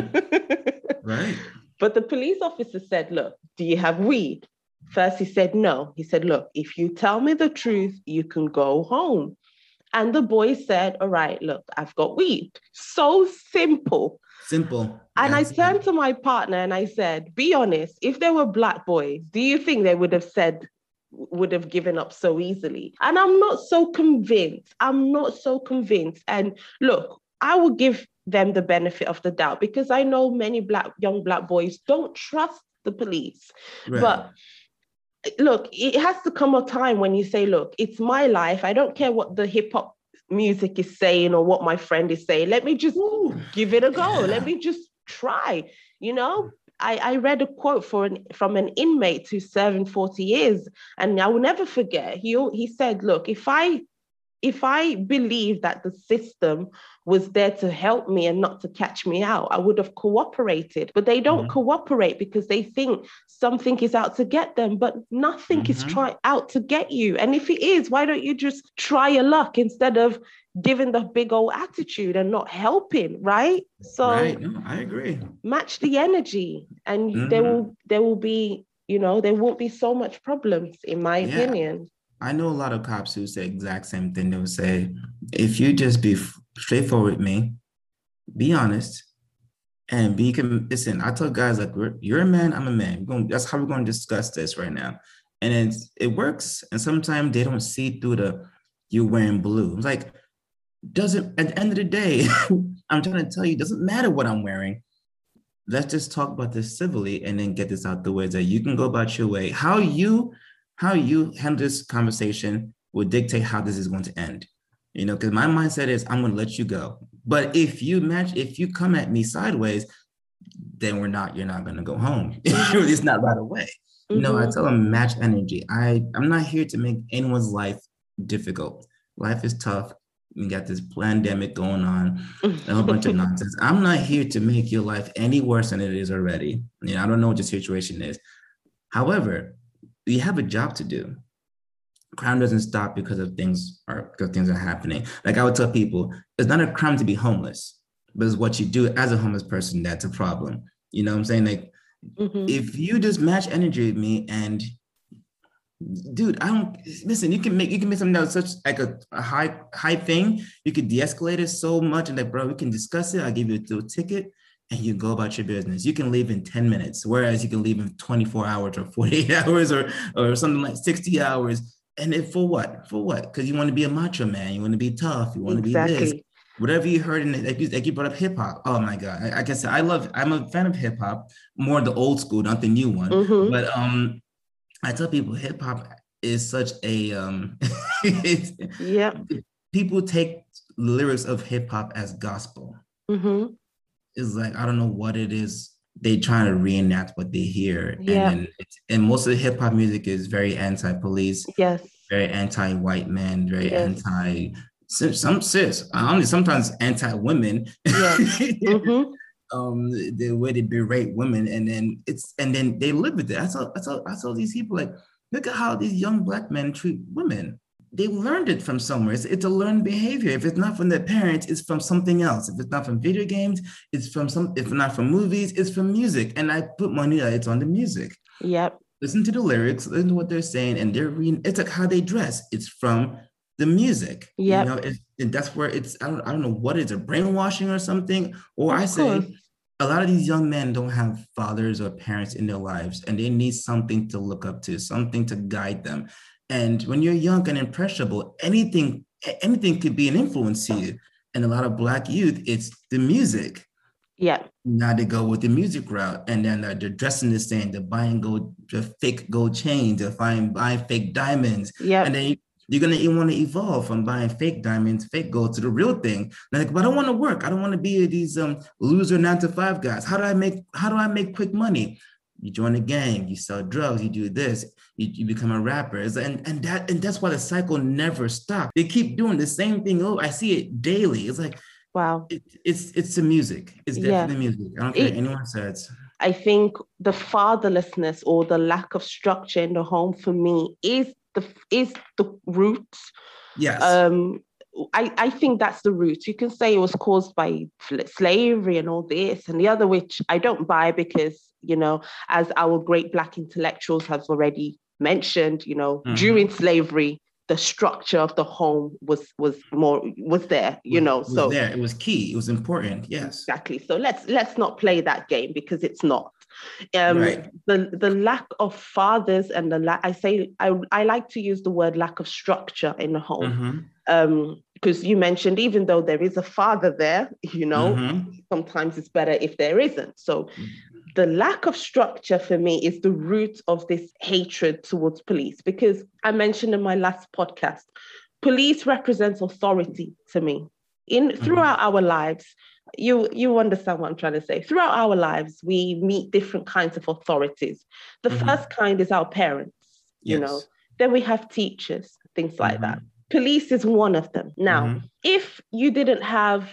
mm. Right. But the police officer said, look, do you have weed? First, he said, no. He said, look, if you tell me the truth, you can go home. And the boy said, all right, look, I've got weed. So simple. Simple. And That's I turned it. to my partner and I said, be honest, if they were Black boys, do you think they would have said, would have given up so easily? And I'm not so convinced. I'm not so convinced. And look, I will give them the benefit of the doubt, because I know many Black young Black boys don't trust the police. Right. But look, it has to come a time when you say, look, it's my life. I don't care what the hip hop music is saying or what my friend is saying. Let me just Ooh, give it a go. Yeah. Let me just try. You know, I, I read a quote for an, from an inmate who's serving forty years, and I will never forget. He, he said, look, if I If I believed that the system was there to help me and not to catch me out, I would have cooperated. But they don't mm-hmm. cooperate because they think something is out to get them, but nothing mm-hmm. is try out to get you. And if it is, why don't you just try your luck instead of giving the big old attitude and not helping, right? So right. No, I agree. Match the energy, and mm-hmm. there will there will be, you know, there won't be so much problems, in my yeah. opinion. I know a lot of cops who say the exact same thing. They would say, if you just be straightforward with me, be honest, and be, listen, I tell guys, like, you're a man, I'm a man. We're going, that's how we're going to discuss this right now. And it's, it works. And sometimes they don't see through the, you wearing blue. It's like, doesn't, at the end of the day, I'm trying to tell you, it doesn't matter what I'm wearing. Let's just talk about this civilly and then get this out the way, that you can go about your way. How you How you handle this conversation will dictate how this is going to end. You know, because my mindset is I'm going to let you go. But if you match, if you come at me sideways, then we're not, you're not going to go home. It's not right away. Mm-hmm. No, I tell them match energy. I, I'm not here to make anyone's life difficult. Life is tough. We got this pandemic going on, a whole bunch of nonsense. I'm not here to make your life any worse than it is already. You know, I don't know what your situation is. However, you have a job to do. Crime doesn't stop because of things are because things are happening. Like I would tell people, it's not a crime to be homeless, but it's what you do as a homeless person that's a problem. You know what I'm saying? Like, mm-hmm. if you just match energy with me, and dude, I don't listen. You can make you can make something that's such like a, a high high thing. You could de-escalate it so much, and like, bro, we can discuss it. I'll give you a little ticket. And you go about your business. You can leave in ten minutes, whereas you can leave in twenty-four hours or forty-eight hours or, or something like sixty hours. And if for what? For what? Because you want to be a macho man. You want to be tough. You want exactly. to be this. Whatever you heard, in the, like, you, like you brought up hip hop. Oh my God. I, I guess I love, I'm a fan of hip hop, more the old school, not the new one. Mm-hmm. But um, I tell people hip hop is such a, um, yeah. people take lyrics of hip hop as gospel. Mm-hmm. Is like, I don't know what it is they try to reenact what they hear. And Yeah. then it's, and most of the hip hop music is very anti-police, Yes. very anti-white men, very Yes. anti some sis, only sometimes anti-women. Yeah. Mm-hmm. um, the way they berate women, and then it's and then they live with it. I saw I saw I saw these people like, look at how these young black men treat women. They learned it from somewhere. It's, it's a learned behavior. If it's not from their parents, it's from something else. If it's not from video games, it's from some. If not from movies, it's from music. And I put money that it's on the music. Yep. Listen to the lyrics, listen to what they're saying, and they're reading. It's like how they dress. It's from the music. Yep. You know, it's, and that's where it's. I don't. I don't know what is it, brainwashing or something. Or Of I say, course. a lot of these young men don't have fathers or parents in their lives, and they need something to look up to, something to guide them. And when you're young and impressionable, anything anything could be an influence to you. And a lot of Black youth, it's the music. Yeah. Now they go with the music route, and then they're, they're dressing the same. They're buying gold, fake gold chains. They're buying, buying fake diamonds. Yeah. And then you're gonna even want to evolve from buying fake diamonds, fake gold to the real thing. Like, but I don't want to work. I don't want to be these um loser nine to five guys. How do I make? How do I make quick money? You join a gang, you sell drugs, you do this, you, you become a rapper. It's, and, and that and that's why the cycle never stops. They keep doing the same thing. Oh, I see it daily. It's like, wow. It, it's it's the music. It's definitely yeah. music. I don't care it, what anyone says. I think the fatherlessness or the lack of structure in the home for me is the is the root. Yes. Um, I, I think that's the root. You can say it was caused by slavery and all this and the other, which I don't buy because, you know, as our great Black intellectuals have already mentioned, you know, mm-hmm. during slavery, the structure of the home was was more was there, you know. Was so there. It was key. It was important. Yes. Exactly. So let's let's not play that game because it's not. Um, right. The the lack of fathers and the lack. I say I I like to use the word lack of structure in the home. Mm-hmm. Um, because you mentioned even though there is a father there, you know, mm-hmm. sometimes it's better if there isn't. So. The lack of structure for me is the root of this hatred towards police, because I mentioned in my last podcast, police represents authority to me. In throughout mm-hmm. our lives, you you understand what I'm trying to say. Throughout our lives, we meet different kinds of authorities. The mm-hmm. first kind is our parents, you yes. know. Then we have teachers, things like mm-hmm. that. Police is one of them. Now, mm-hmm. if you didn't have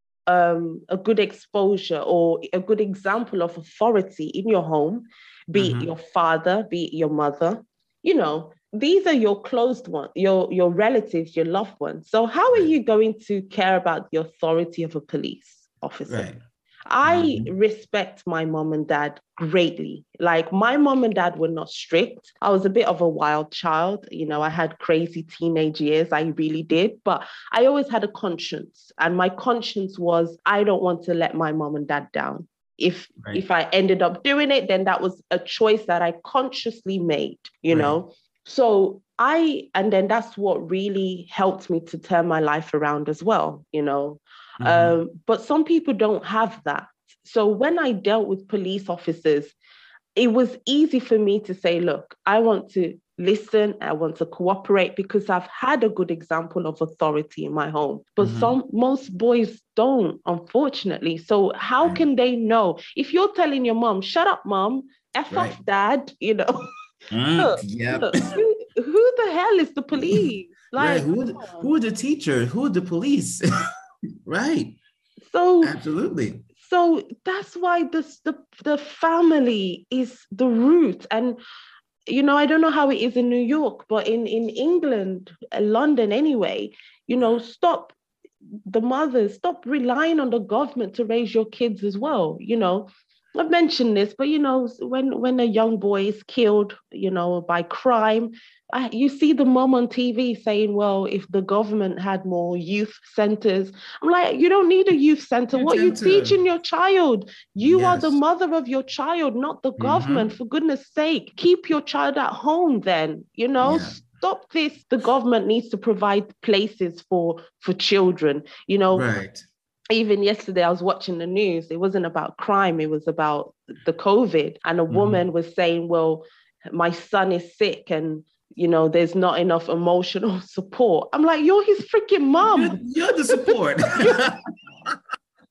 Um, a good exposure or a good example of authority in your home, be mm-hmm. it your father, be it your mother, you know, these are your closed ones, your, your relatives, your loved ones. So how are you going to care about the authority of a police officer? Right. I mm-hmm. respect my mom and dad greatly. Like my mom and dad were not strict. I was a bit of a wild child. You know, I had crazy teenage years. I really did. But I always had a conscience. And my conscience was, I don't want to let my mom and dad down. If right. if I ended up doing it, then that was a choice that I consciously made, you right. know. So I, and then that's what really helped me to turn my life around as well, you know. Mm-hmm. Um, but some people don't have that. So when I dealt with police officers, it was easy for me to say, look, I want to listen, I want to cooperate because I've had a good example of authority in my home. But mm-hmm. some most boys don't, unfortunately. So how right. can they know? If you're telling your mom, shut up, mom, F right. off, dad, you know. Mm, look, yep. look, who, who the hell is the police? Like, right. who, the, who are the teacher? Who are the police? Right. So absolutely. So that's why this the the family is the root. And you know, I don't know how it is in New York, but in in England, London anyway, you know, stop the mothers, stop relying on the government to raise your kids as well. You know, I've mentioned this, but you know, when when a young boy is killed, you know, by crime, I, you see the mom on T V saying, well, if the government had more youth centers. I'm like, you don't need a youth center. Youth what center. Are you teaching your child? You yes. are the mother of your child, not the government. Mm-hmm. For goodness sake, keep your child at home then, you know, yeah. stop this. The government needs to provide places for, for children, you know. Right. Even yesterday, I was watching the news. It wasn't about crime. It was about the COVID. And a mm-hmm. woman was saying, well, my son is sick and you know, there's not enough emotional support. I'm like, you're his freaking mom. You're, you're the support.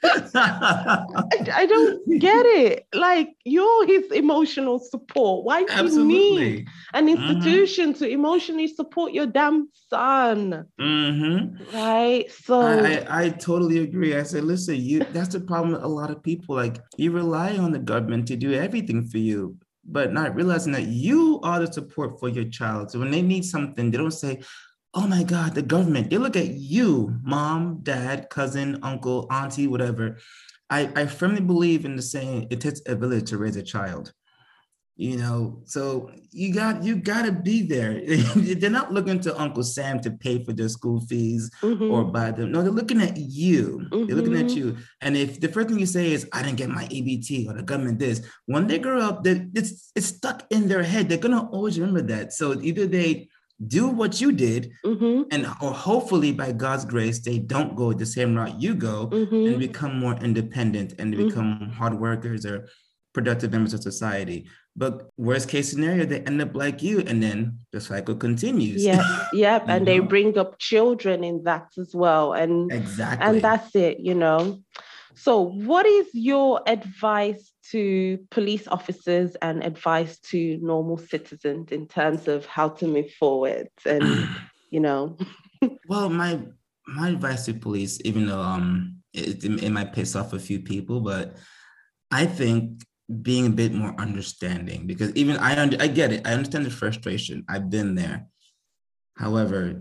I, I don't get it. Like, you're his emotional support. Why do Absolutely. you need an institution mm-hmm. to emotionally support your damn son? Mm-hmm. Right? So I, I I totally agree. I said, listen, you that's the problem with a lot of people. Like, you rely on the government to do everything for you, but not realizing that you are the support for your child. So when they need something, they don't say, oh my God, the government. They look at you, mom, dad, cousin, uncle, auntie, whatever. I, I firmly believe in the saying, it takes a village to raise a child. You know, so you got you got to be there. They're not looking to Uncle Sam to pay for their school fees mm-hmm. or buy them. No, they're looking at you. Mm-hmm. They're looking at you. And if the first thing you say is, I didn't get my E B T or the government this, when they grow up, it's it's stuck in their head. They're gonna always remember that. So either they do what you did, mm-hmm. and or hopefully by God's grace, they don't go the same route you go mm-hmm. and become more independent and they become mm-hmm. hard workers or productive members of society. But worst case scenario, they end up like you, and then the cycle continues. Yeah, yep. And know? They bring up children in that as well. And exactly. And that's it, you know. So what is your advice to police officers and advice to normal citizens in terms of how to move forward and, you know? Well, my my advice to police, even though um it, it might piss off a few people, but I think being a bit more understanding, because even I under, I get it. I understand the frustration. I've been there. However,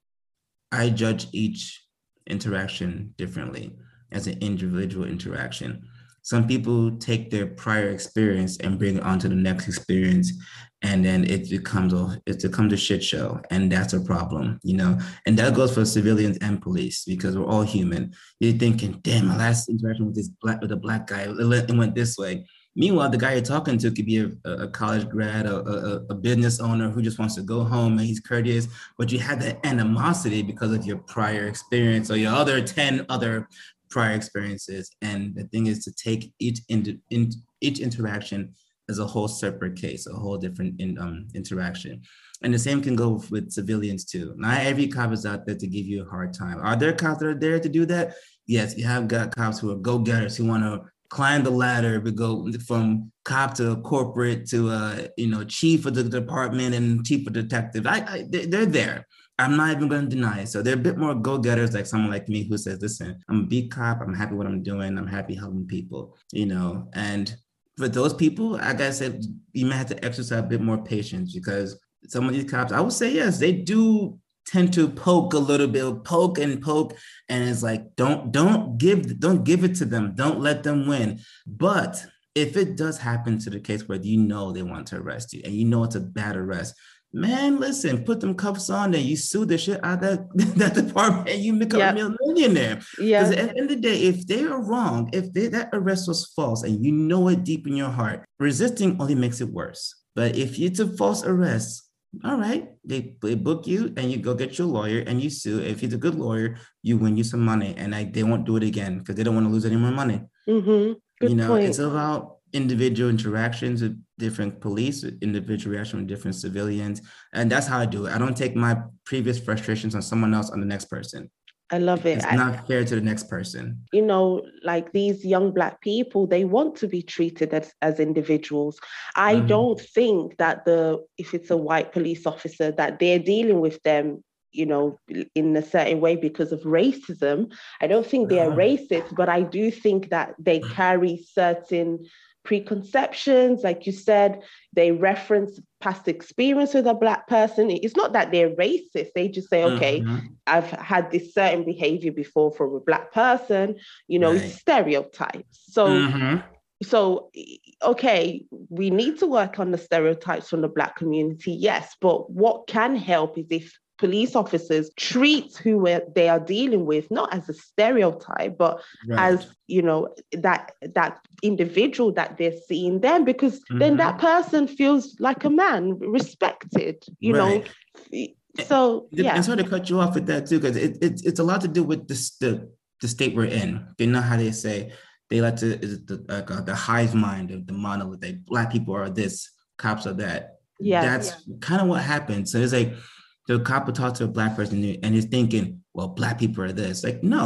I judge each interaction differently as an individual interaction. Some people take their prior experience and bring it onto the next experience, and then it becomes a it becomes a shit show, and that's a problem, you know. And that goes for civilians and police, because we're all human. You're thinking, damn, my last interaction with this black with a black guy, it went this way. Meanwhile, the guy you're talking to could be a, a college grad, a, a, a business owner who just wants to go home and he's courteous, but you had that animosity because of your prior experience or your other ten other prior experiences. And the thing is to take each in, in, each interaction as a whole separate case, a whole different in, um, interaction. And the same can go with civilians too. Not every cop is out there to give you a hard time. Are there cops that are there to do that? Yes, you have got cops who are go-getters, who want to climb the ladder, we go from cop to corporate to uh, you know, chief of the department and chief of detectives. I, I they're there. I'm not even going to deny it. So they're a bit more go-getters, like someone like me who says, listen, I'm a beat cop. I'm happy what I'm doing. I'm happy helping people, you know. And for those people, like I said, you might have to exercise a bit more patience, because some of these cops, I would say, yes, they do tend to poke a little bit, poke and poke. And it's like, don't, don't give, don't give it to them. Don't let them win. But if it does happen to the case where you know they want to arrest you and you know it's a bad arrest, man, listen, put them cuffs on and you sue the shit out of that, that department and you become yep. a millionaire. Yeah. Because at the end of the day, if they are wrong, if they, that arrest was false and you know it deep in your heart, resisting only makes it worse. But if it's a false arrest, all right, they, they book you and you go get your lawyer and you sue. If he's a good lawyer, you win you some money, and I, they won't do it again because they don't want to lose any more money. Mm-hmm. Good you know, point. It's about individual interactions with different police, individual reaction with different civilians. And that's how I do it. I don't take my previous frustrations on someone else, on the next person. I love it. It's I, not fair to the next person. You know, like these young Black people, they want to be treated as, as individuals. I mm-hmm. don't think that the, if it's a white police officer, that they're dealing with them, you know, in a certain way because of racism. I don't think they are uh-huh. racist, but I do think that they carry certain preconceptions. Like you said, they reference past experience with a Black person. It's not that they're racist. They just say, okay, mm-hmm. I've had this certain behavior before from a Black person, you know, right. It's stereotypes. So, mm-hmm. so, okay, we need to work on the stereotypes from the Black community, yes, but what can help is if police officers treat who they are dealing with not as a stereotype, but right. as, you know, that that individual that they're seeing them, because mm-hmm. then that person feels like a man, respected, you right. know. So, yeah. And sorry to cut you off with that too, because it, it, it's a lot to do with this, the, the state we're in. You know how they say, they like to, is it the, like, uh, the hive mind of the monolith, that Black people are this, cops are that. Yeah. That's yeah. kind of what happens. So it's like, the cop will talk to a Black person and he's thinking, well, Black people are this. Like, no,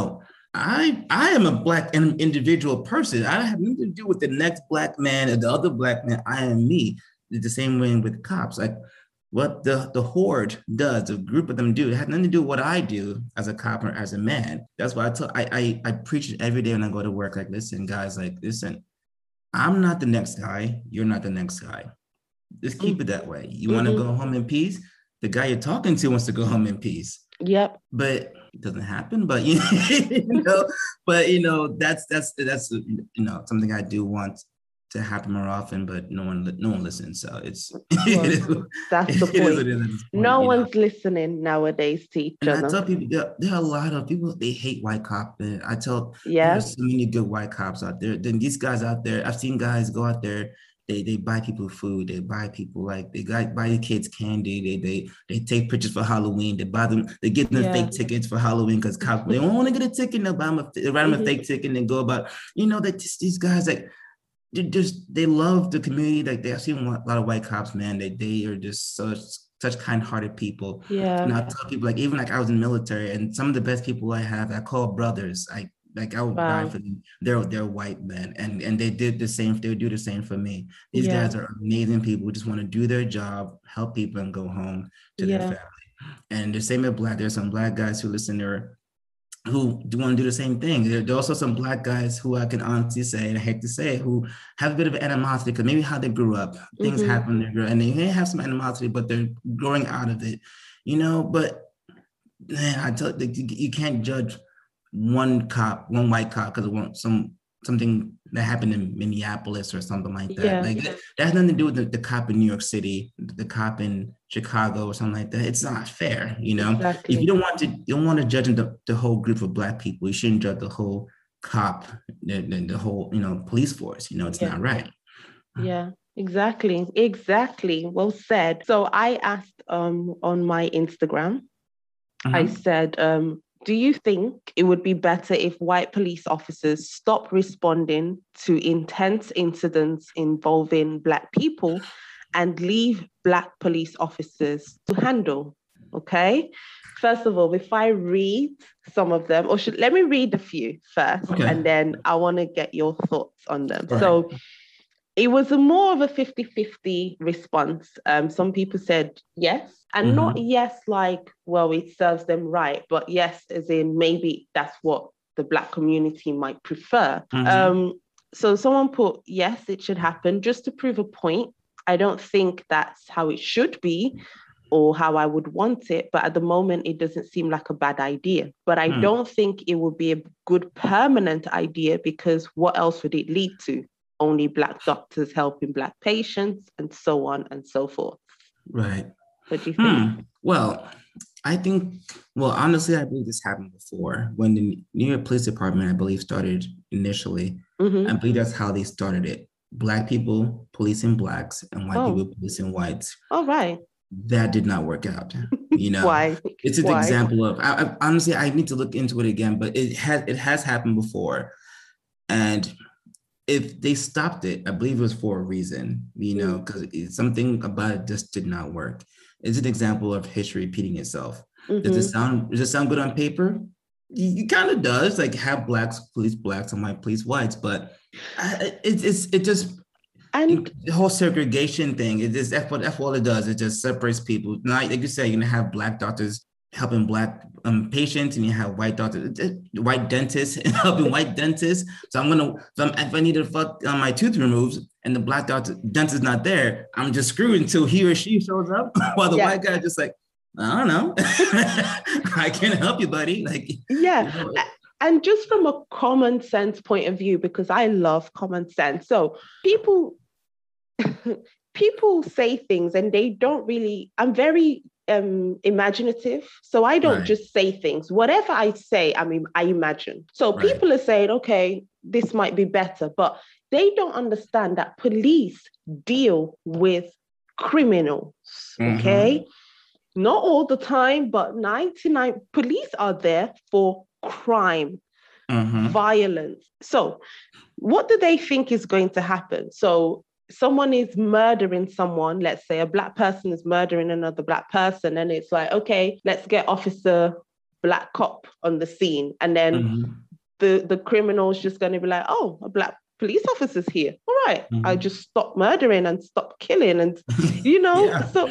I I am a black and individual person. I have nothing to do with the next black man or the other black man. I am me. It's the same way with cops. Like what the the horde does, the group of them do, it has nothing to do with what I do as a cop or as a man. That's why I tell I I, I preach it every day when I go to work. Like, listen, guys, like listen, I'm not the next guy. You're not the next guy. Just keep mm-hmm. it that way. You mm-hmm. want to go home in peace? The guy you're talking to wants to go home in peace. Yep. But it doesn't happen. But you know, but you know, that's that's that's you know something I do want to happen more often. But no one no one listens. So it's well, that's the point. It is, point no one's know? listening nowadays to each and other. I tell people there, there are a lot of people, they hate white cops. And I tell yeah, there's so many good white cops out there. Then these guys out there, I've seen guys go out there. They they buy people food. They buy people like they got buy the kids candy. They they they take pictures for Halloween. They buy them. They get them yeah. fake tickets for Halloween because cops they don't want to get a ticket. They'll buy them a, they write them a fake ticket and go about. You know that these guys like they just they love the community. Like they I've seen a lot of white cops, man. They they are just such such kind-hearted people. Yeah. And I tell people like even like I was in the military and some of the best people I have I call brothers. I Like I would wow. die for them. They're they're white men, and and they did the same. They would do the same for me. These yeah. guys are amazing people who just want to do their job, help people, and go home to yeah. their family. And the same with black. There's some black guys who listen there, who do want to do the same thing. There, there are also some black guys who I can honestly say, and I hate to say it, who have a bit of animosity because maybe how they grew up, things mm-hmm. happen, and they may have some animosity, but they're growing out of it, you know. But man, I tell you, you can't judge one cop, one white cop, because of some something that happened in Minneapolis or something like that. Yeah. Like that, that has nothing to do with the, the cop in New York City, the cop in Chicago or something like that. It's not fair, you know. Exactly. If you don't want to, you don't want to judge the, the whole group of black people. You shouldn't judge the whole cop, the, the, the whole, you know, police force. You know, it's yeah. not right. Yeah. Exactly. Exactly. Well said. So I asked um on my Instagram, mm-hmm. I said, um, do you think it would be better if white police officers stop responding to intense incidents involving black people and leave black police officers to handle? Okay. First of all, before I read some of them, or should let me read a few first, okay. and then I want to get your thoughts on them. All so right. It was a more of a fifty-fifty response. Um, some people said yes, and mm-hmm. not yes like, well, it serves them right, but yes as in maybe that's what the black community might prefer. Mm-hmm. Um, so someone put, yes, it should happen just to prove a point. I don't think that's how it should be or how I would want it, but at the moment, it doesn't seem like a bad idea. But I mm. don't think it would be a good permanent idea because what else would it lead to? Only black doctors helping black patients and so on and so forth. Right. What do you think? Hmm. Well, I think, well, honestly, I believe this happened before. When the New York Police Department, I believe, started initially, mm-hmm. I believe that's how they started it. Black people policing blacks and white oh. people policing whites. All right. That did not work out. You know, why? It's an why? example of, I, I, honestly, I need to look into it again, but it has, it has happened before. And if they stopped it, I believe it was for a reason, you know, because something about it just did not work. It's an example of history repeating itself. Mm-hmm. Does it sound, does it sound good on paper? It kind of does, like have blacks police blacks and white police whites, but it, it's it just and the whole segregation thing. It is that's what that's all it does. It just separates people. Now, like you said, you're gonna have black doctors helping black um, patients, and you have white doctors, white dentists helping white dentists. So I'm gonna, so I'm, if I need to fuck uh, my tooth removed, and the black doctor dentist not there, I'm just screwed until he or she shows up. While the yeah. white guy just like, I don't know, I can't help you, buddy. Like, yeah. You know, and just from a common sense point of view, because I love common sense. So people, people say things and they don't really, I'm very um, imaginative. So I don't right. just say things. Whatever I say, I mean, I imagine. So right. people are saying, okay, this might be better, but they don't understand that police deal with criminals, mm-hmm. okay? Not all the time, but ninety-nine police are there for crime, mm-hmm. violence. So what do they think is going to happen? So someone is murdering someone, let's say a black person is murdering another black person, and it's like, okay, let's get Officer Black Cop on the scene. And then mm-hmm. the, the criminal's just going to be like, oh, a black police officer's here. All right, Mm-hmm. I just stop murdering and stop killing. And, you know, so.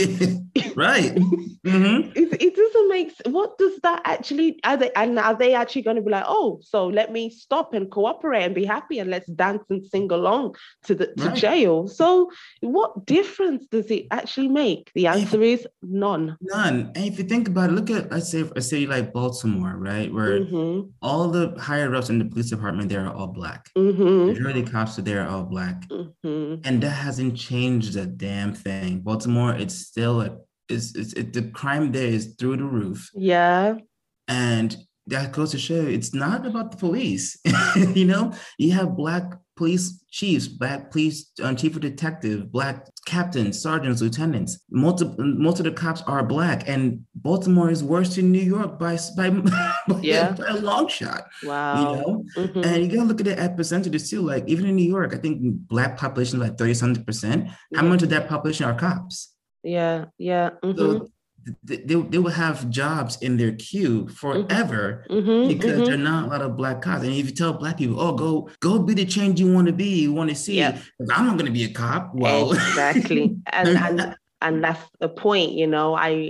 Right. Mm-hmm. It, it doesn't make sense. What does that actually, are they, and are they actually going to be like, oh, so let me stop and cooperate and be happy and let's dance and sing along to the to Right. jail? So what difference does it actually make? The answer if, is none. None. And if you think about it, look at, let's say, a city like Baltimore, right? Where mm-hmm. all the higher ups in the police department, they're all black. Mm-hmm. Majority of cops are there all black. Mm-hmm. And that hasn't changed a damn thing. Baltimore, it's still a It's, it's it, the crime there is through the roof. Yeah. And that goes to show it's not about the police. You know, you have black police chiefs, black police um, chief of detective, black captains, sergeants, lieutenants. Most of, most of the cops are black, and Baltimore is worse than New York by by, yeah. by a long shot. Wow. You know, mm-hmm. and you gotta look at it at percentages too. Like even in New York, I think black population is like thirty something percent. How yeah. much of that population are cops? Yeah, yeah. Mm-hmm. So they, they, they will have jobs in their queue forever mm-hmm. because mm-hmm. there are not a lot of black cops. And if you tell black people, oh, go go be the change you want to be, you want to see, yep. I'm not going to be a cop. Well, exactly. and, and and that's the point, you know. I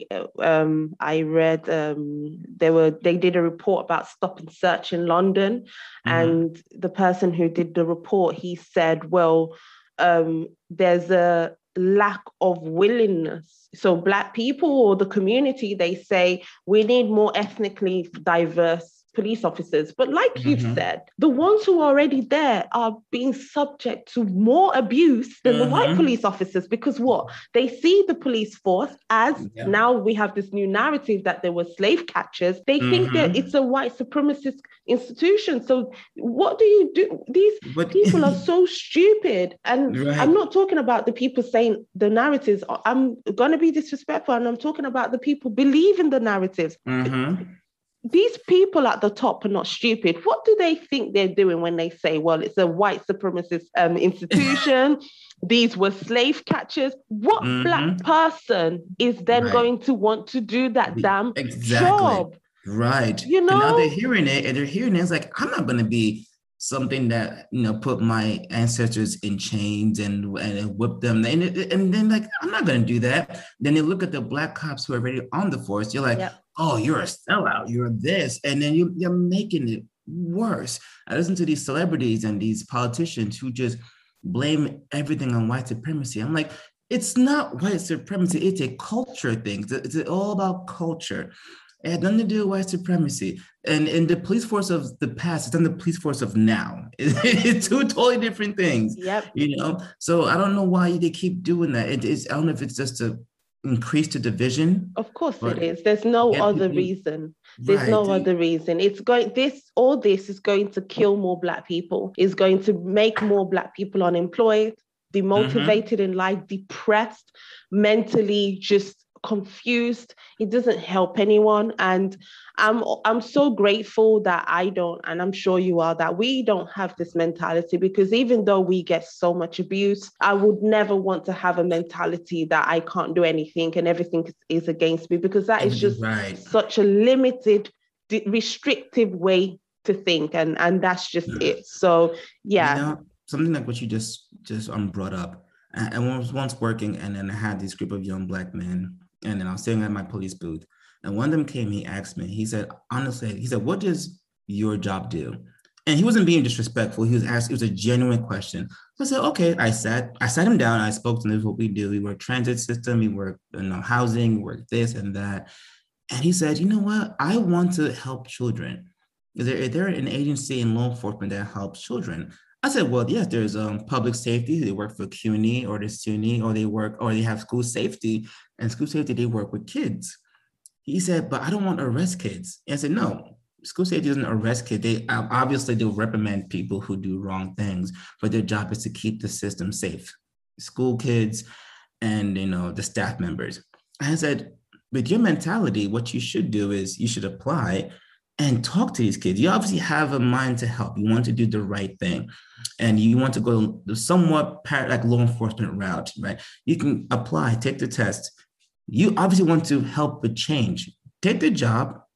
um I read um they were they did a report about stop and search in London, mm-hmm. and the person who did the report, he said, well, um, there's a lack of willingness. So black people or the community, they say we need more ethnically diverse police officers. But like mm-hmm. you've said, the ones who are already there are being subject to more abuse than mm-hmm. the white police officers, because what? They see the police force as yeah. now we have this new narrative that there were slave catchers. They mm-hmm. think that it's a white supremacist institution. So what do you do? These but, people are so stupid. And right. I'm not talking about the people saying the narratives. I'm going to be disrespectful, and I'm talking about the people believing the narratives. Mm-hmm. These people at the top are not stupid. What do they think they're doing when they say, well, it's a white supremacist um, institution, these were slave catchers? What mm-hmm. black person is then right. going to want to do that damn exactly. job? Right. You know? And now they're hearing it, and they're hearing it. It's like, I'm not going to be something that, you know, put my ancestors in chains and, and whip them. And, and then, like, I'm not going to do that. Then they look at the black cops who are already on the force. You're like, yep. oh, you're a sellout, you're this. And then you, you're making it worse. I listen to these celebrities and these politicians who just blame everything on white supremacy. I'm like, it's not white supremacy, it's a culture thing. It's, it's all about culture. It had nothing to do with white supremacy. And in the police force of the past, it's not the police force of now. It's two totally different things. Yep. You know, so I don't know why they keep doing that. It is, I don't know if it's just a increase the division. Of course it is. There's no other people, reason. There's right. no other reason. It's going, this, all this is going to kill more black people, is going to make more black people unemployed, demotivated mm-hmm. in life, depressed, mentally just confused. It doesn't help anyone. And I'm I'm so grateful that I don't, and I'm sure you are, that we don't have this mentality, because even though we get so much abuse, I would never want to have a mentality that I can't do anything and everything is against me, because that is just right. such a limited, restrictive way to think, and and that's just yeah. it. So yeah, you know, something like what you just just um brought up. I, I was once working, and then I had this group of young black men. And then I was sitting at my police booth, and one of them came, he asked me, he said, honestly, he said, what does your job do? And he wasn't being disrespectful. He was asked, it was a genuine question. So I said, okay, I sat, I sat him down. I spoke to him, this is what we do. We work transit system, we work, you know, housing, we work this and that. And he said, you know what? I want to help children. Is there, is there an agency in law enforcement that helps children? I said, well, yes, there's um, public safety. They work for C U N Y or the S U N Y, or they work, or they have school safety. And school safety, they work with kids. He said, but I don't want to arrest kids. And I said, no, school safety doesn't arrest kids. They obviously they'll reprimand people who do wrong things, but their job is to keep the system safe. School kids and, you know, the staff members. I said, with your mentality, what you should do is you should apply and talk to these kids. You obviously have a mind to help. You want to do the right thing. And you want to go the somewhat par- like law enforcement route, right? You can apply, take the test. You obviously want to help with change. Take the job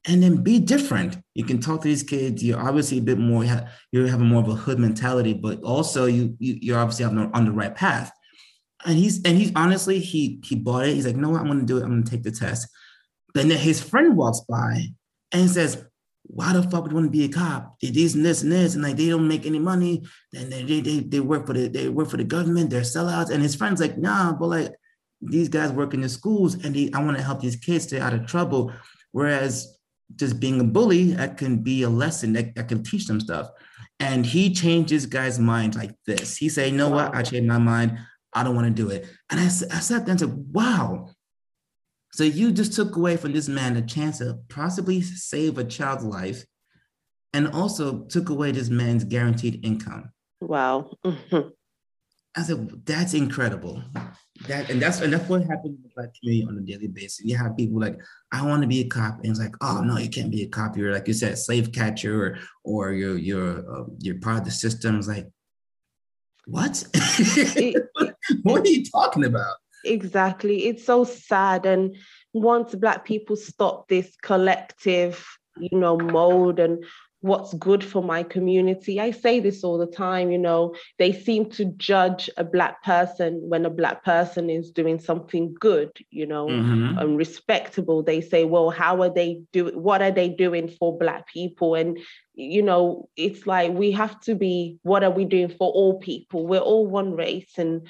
and then be different. You can talk to these kids. You're obviously a bit more, you have more of a hood mentality, but also you, you you're obviously on the, on the right path. And he's and he's honestly he he bought it. He's like, no, what I'm gonna do it. I'm gonna take the test. Then his friend walks by and says, why the fuck would you want to be a cop? They this and this and this, and like they don't make any money. Then they they they, they work for the they work for the government. They're sellouts. And his friend's like, nah, but like these guys work in the schools, and they, I want to help these kids stay out of trouble. Whereas just being a bully, that can be a lesson that, that can teach them stuff. And he changed this guy's mind like this. He said, you know what? I changed my mind. I don't want to do it. And I, I sat there and said, wow. So you just took away from this man a chance to possibly save a child's life, and also took away this man's guaranteed income. Wow. Mm-hmm. I said, that's incredible. That and that's and that's what happens in the Black community on a daily basis. You have people like, I want to be a cop, and it's like, oh no, you can't be a cop. You're like you said, slave catcher, or or you're you're uh, you're part of the system. It's like, what? It, what are you talking about? Exactly. It's so sad. And once Black people stop this collective, you know, mode and what's good for my community, I say this all the time, you know, they seem to judge a Black person when a Black person is doing something good, you know, mm-hmm. and respectable. They say, well, how are they doing? What are they doing for Black people? And, you know, it's like we have to be, what are we doing for all people? We're all one race. And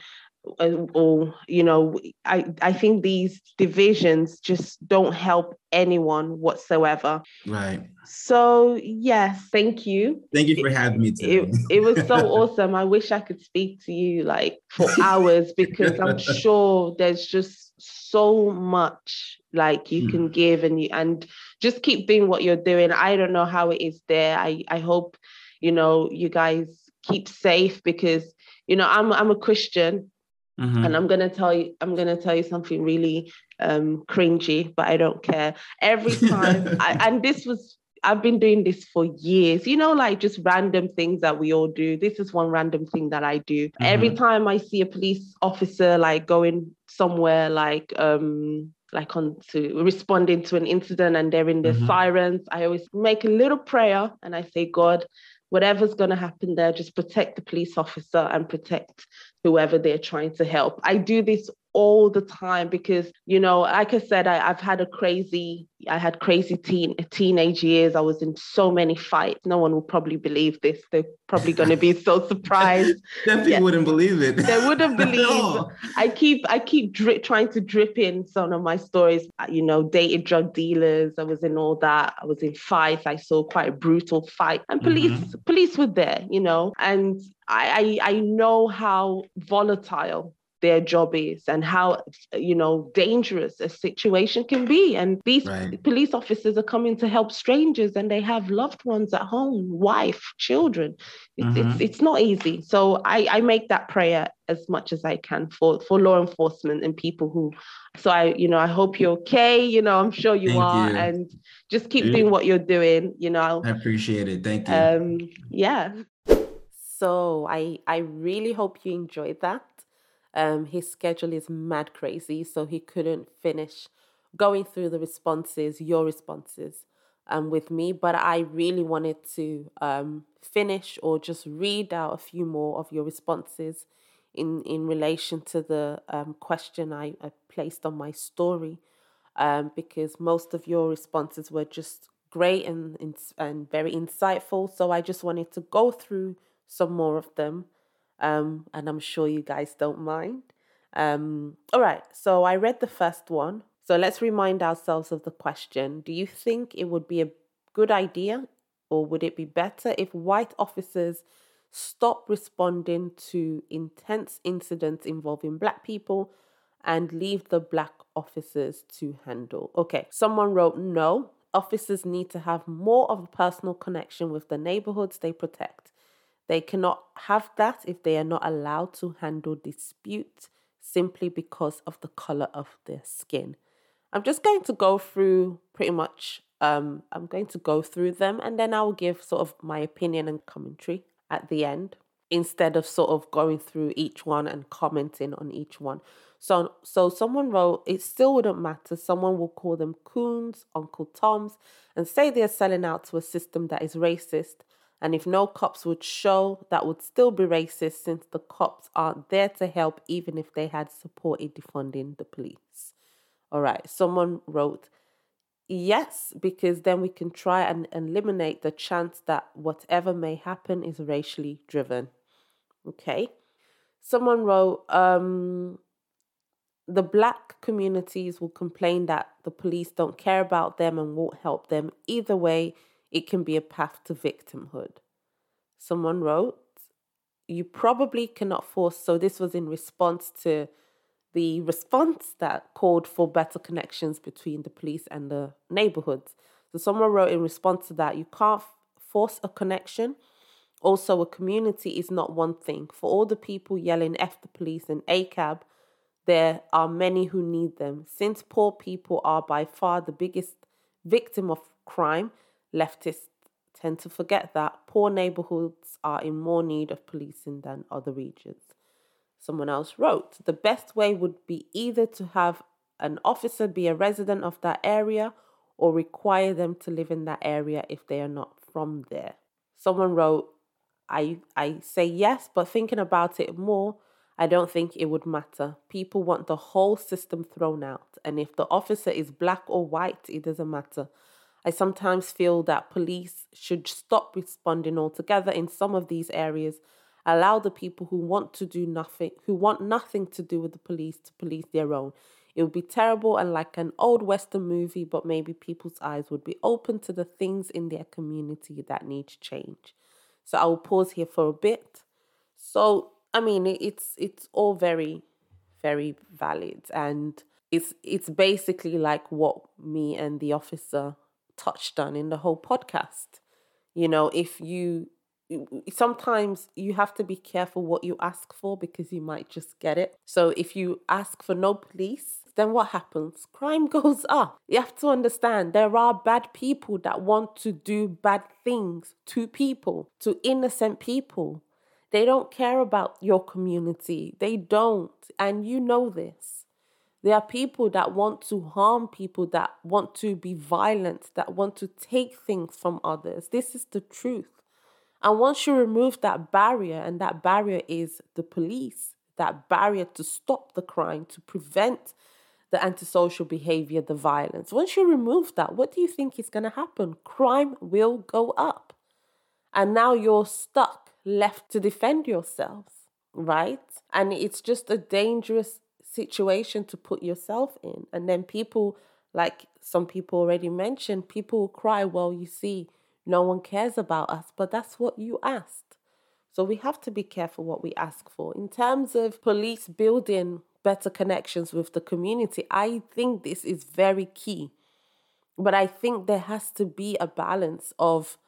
or, you know, I, I think these divisions just don't help anyone whatsoever. Right. So, yes, thank you. Thank you for having me today. It, it was so awesome. I wish I could speak to you like for hours, because I'm sure there's just so much like you hmm. can give, and you, and just keep doing what you're doing. I don't know how it is there. I, I hope, you know, you guys keep safe, because, you know, I'm I'm a Christian. Mm-hmm. And I'm gonna tell you, I'm gonna tell you something really um, cringy, but I don't care. Every time, I, and this was, I've been doing this for years. You know, like just random things that we all do. This is one random thing that I do. Mm-hmm. Every time I see a police officer like going somewhere, like um, like on to responding to an incident, and they're in the mm-hmm. sirens, I always make a little prayer and I say, God, whatever's going to happen there, just protect the police officer and protect whoever they're trying to help. I do this all the time because, you know, like I said, I, I've had a crazy, I had crazy teen, teenage years. I was in so many fights. No one will probably believe this. They're probably going to be so surprised. Definitely yeah. wouldn't believe it. They wouldn't believe. no. I keep, I keep drip, trying to drip in some of my stories. You know, dated drug dealers. I was in all that. I was in fights. I saw quite a brutal fight, and police, mm-hmm. police were there. You know, and I, I, I know how volatile their job is and how, you know, dangerous a situation can be. And these right. police officers are coming to help strangers, and they have loved ones at home, wife, children. It's mm-hmm. it's, it's not easy. So I, I make that prayer as much as I can for, for law enforcement and people who, so I, you know, I hope you're okay. You know, I'm sure you Thank are. You. And just keep doing what you're doing, you know. I appreciate it. Thank you. Um, yeah. So I, I really hope you enjoyed that. Um, his schedule is mad crazy, so he couldn't finish going through the responses, your responses, um, with me. But I really wanted to um, finish or just read out a few more of your responses in, in relation to the um, question I, I placed on my story, um, because most of your responses were just great and, and, and very insightful. So I just wanted to go through some more of them. Um, and I'm sure you guys don't mind. Um, all right, so I read the first one. So let's remind ourselves of the question. Do you think it would be a good idea, or would it be better if white officers stop responding to intense incidents involving Black people and leave the Black officers to handle? Okay, someone wrote, no, officers need to have more of a personal connection with the neighborhoods they protect. They cannot have that if they are not allowed to handle disputes simply because of the color of their skin. I'm just going to go through pretty much, um, I'm going to go through them, and then I will give sort of my opinion and commentary at the end. instead of sort of going through each one and commenting on each one. So, so someone wrote, it still wouldn't matter. Someone will call them coons, Uncle Toms, and say they're selling out to a system that is racist. And if no cops would show, that would still be racist, since the cops aren't there to help, even if they had supported defunding the police. All right. Someone wrote, yes, because then we can try and eliminate the chance that whatever may happen is racially driven. Okay. Someone wrote, um, the black communities will complain that the police don't care about them and won't help them. Either way, it can be a path to victimhood. Someone wrote, you probably cannot force, so this was in response to the response that called for better connections between the police and the neighborhoods. So someone wrote in response to that, you can't force a connection. Also, a community is not one thing. For all the people yelling F the police and A C A B, there are many who need them. Since poor people are by far the biggest victim of crime, leftists tend to forget that poor neighborhoods are in more need of policing than other regions. Someone else wrote, the best way would be either to have an officer be a resident of that area or require them to live in that area if they are not from there. Someone wrote, I, I say yes, but thinking about it more, I don't think it would matter. People want the whole system thrown out. And if the officer is black or white, it doesn't matter. I sometimes feel that police should stop responding altogether in some of these areas. Allow the people who want to do nothing, who want nothing to do with the police, to police their own. It would be terrible and like an old Western movie, but maybe people's eyes would be open to the things in their community that need to change. So I will pause here for a bit. So, I mean, it's it's all very, very valid. And it's it's basically like what me and the officer touched on in the whole podcast. You know, if you, sometimes you have to be careful what you ask for because you might just get it. So if you ask for no police, then what happens? Crime goes up. You have to understand there are bad people that want to do bad things to people, to innocent people. They don't care about your community. They don't. And you know this. There are people that want to harm people, that want to be violent, that want to take things from others. This is the truth. And once you remove that barrier, and that barrier is the police, that barrier to stop the crime, to prevent the antisocial behavior, the violence. Once you remove that, what do you think is going to happen? Crime will go up. And now you're stuck, left to defend yourself, right? And it's just a dangerous situation to put yourself in. And then people, like some people already mentioned, people will cry, well, you see, no one cares about us, but that's what you asked. So we have to be careful what we ask for. In terms of police building better connections with the community, I think this is very key. But I think there has to be a balance of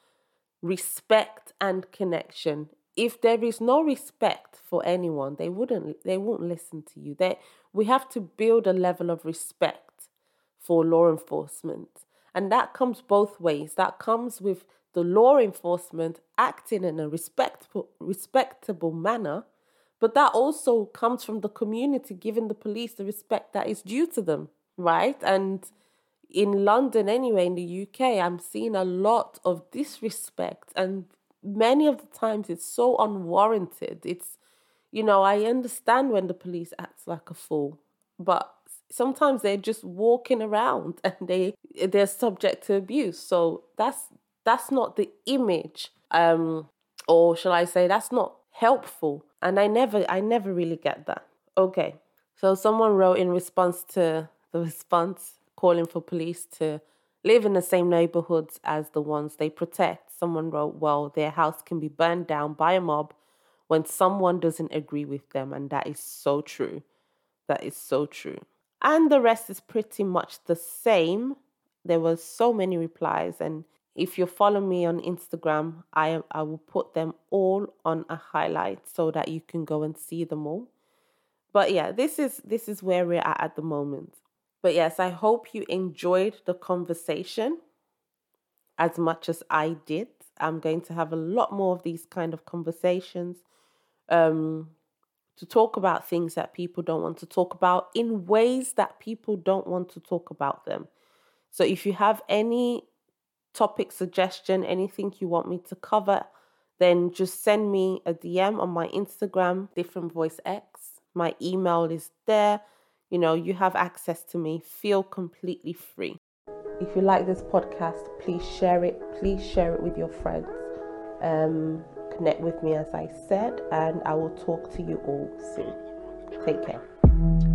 respect and connection. If there is no respect for anyone, they wouldn't they won't listen to you. They, we have to build a level of respect for law enforcement. And that comes both ways. That comes with the law enforcement acting in a respectful, respectable manner. But that also comes from the community giving the police the respect that is due to them, right? And in London anyway, in the U K, I'm seeing a lot of disrespect. And many of the times it's so unwarranted. It's, you know, I understand when the police acts like a fool, but sometimes they're just walking around and they, they're subject to abuse. So that's that's not the image, um, or shall I say, that's not helpful. And I never, I never really get that. Okay, so someone wrote in response to the response calling for police to live in the same neighborhoods as the ones they protect. Someone wrote, well, their house can be burned down by a mob when someone doesn't agree with them. And that is so true. That is so true. And the rest is pretty much the same. There were so many replies. And if you follow me on Instagram, I I will put them all on a highlight so that you can go and see them all. But yeah, this is this is where we're at at the moment. But yes, I hope you enjoyed the conversation as much as I did. I'm going to have a lot more of these kind of conversations um, to talk about things that people don't want to talk about in ways that people don't want to talk about them. So if you have any topic suggestion, anything you want me to cover, then just send me a D M on my Instagram, Different Voice X. My email is there. You know, you have access to me. Feel completely free. If you like this podcast, please share it. Please share it with your friends. Um, connect with me, as I said, and I will talk to you all soon. Take care.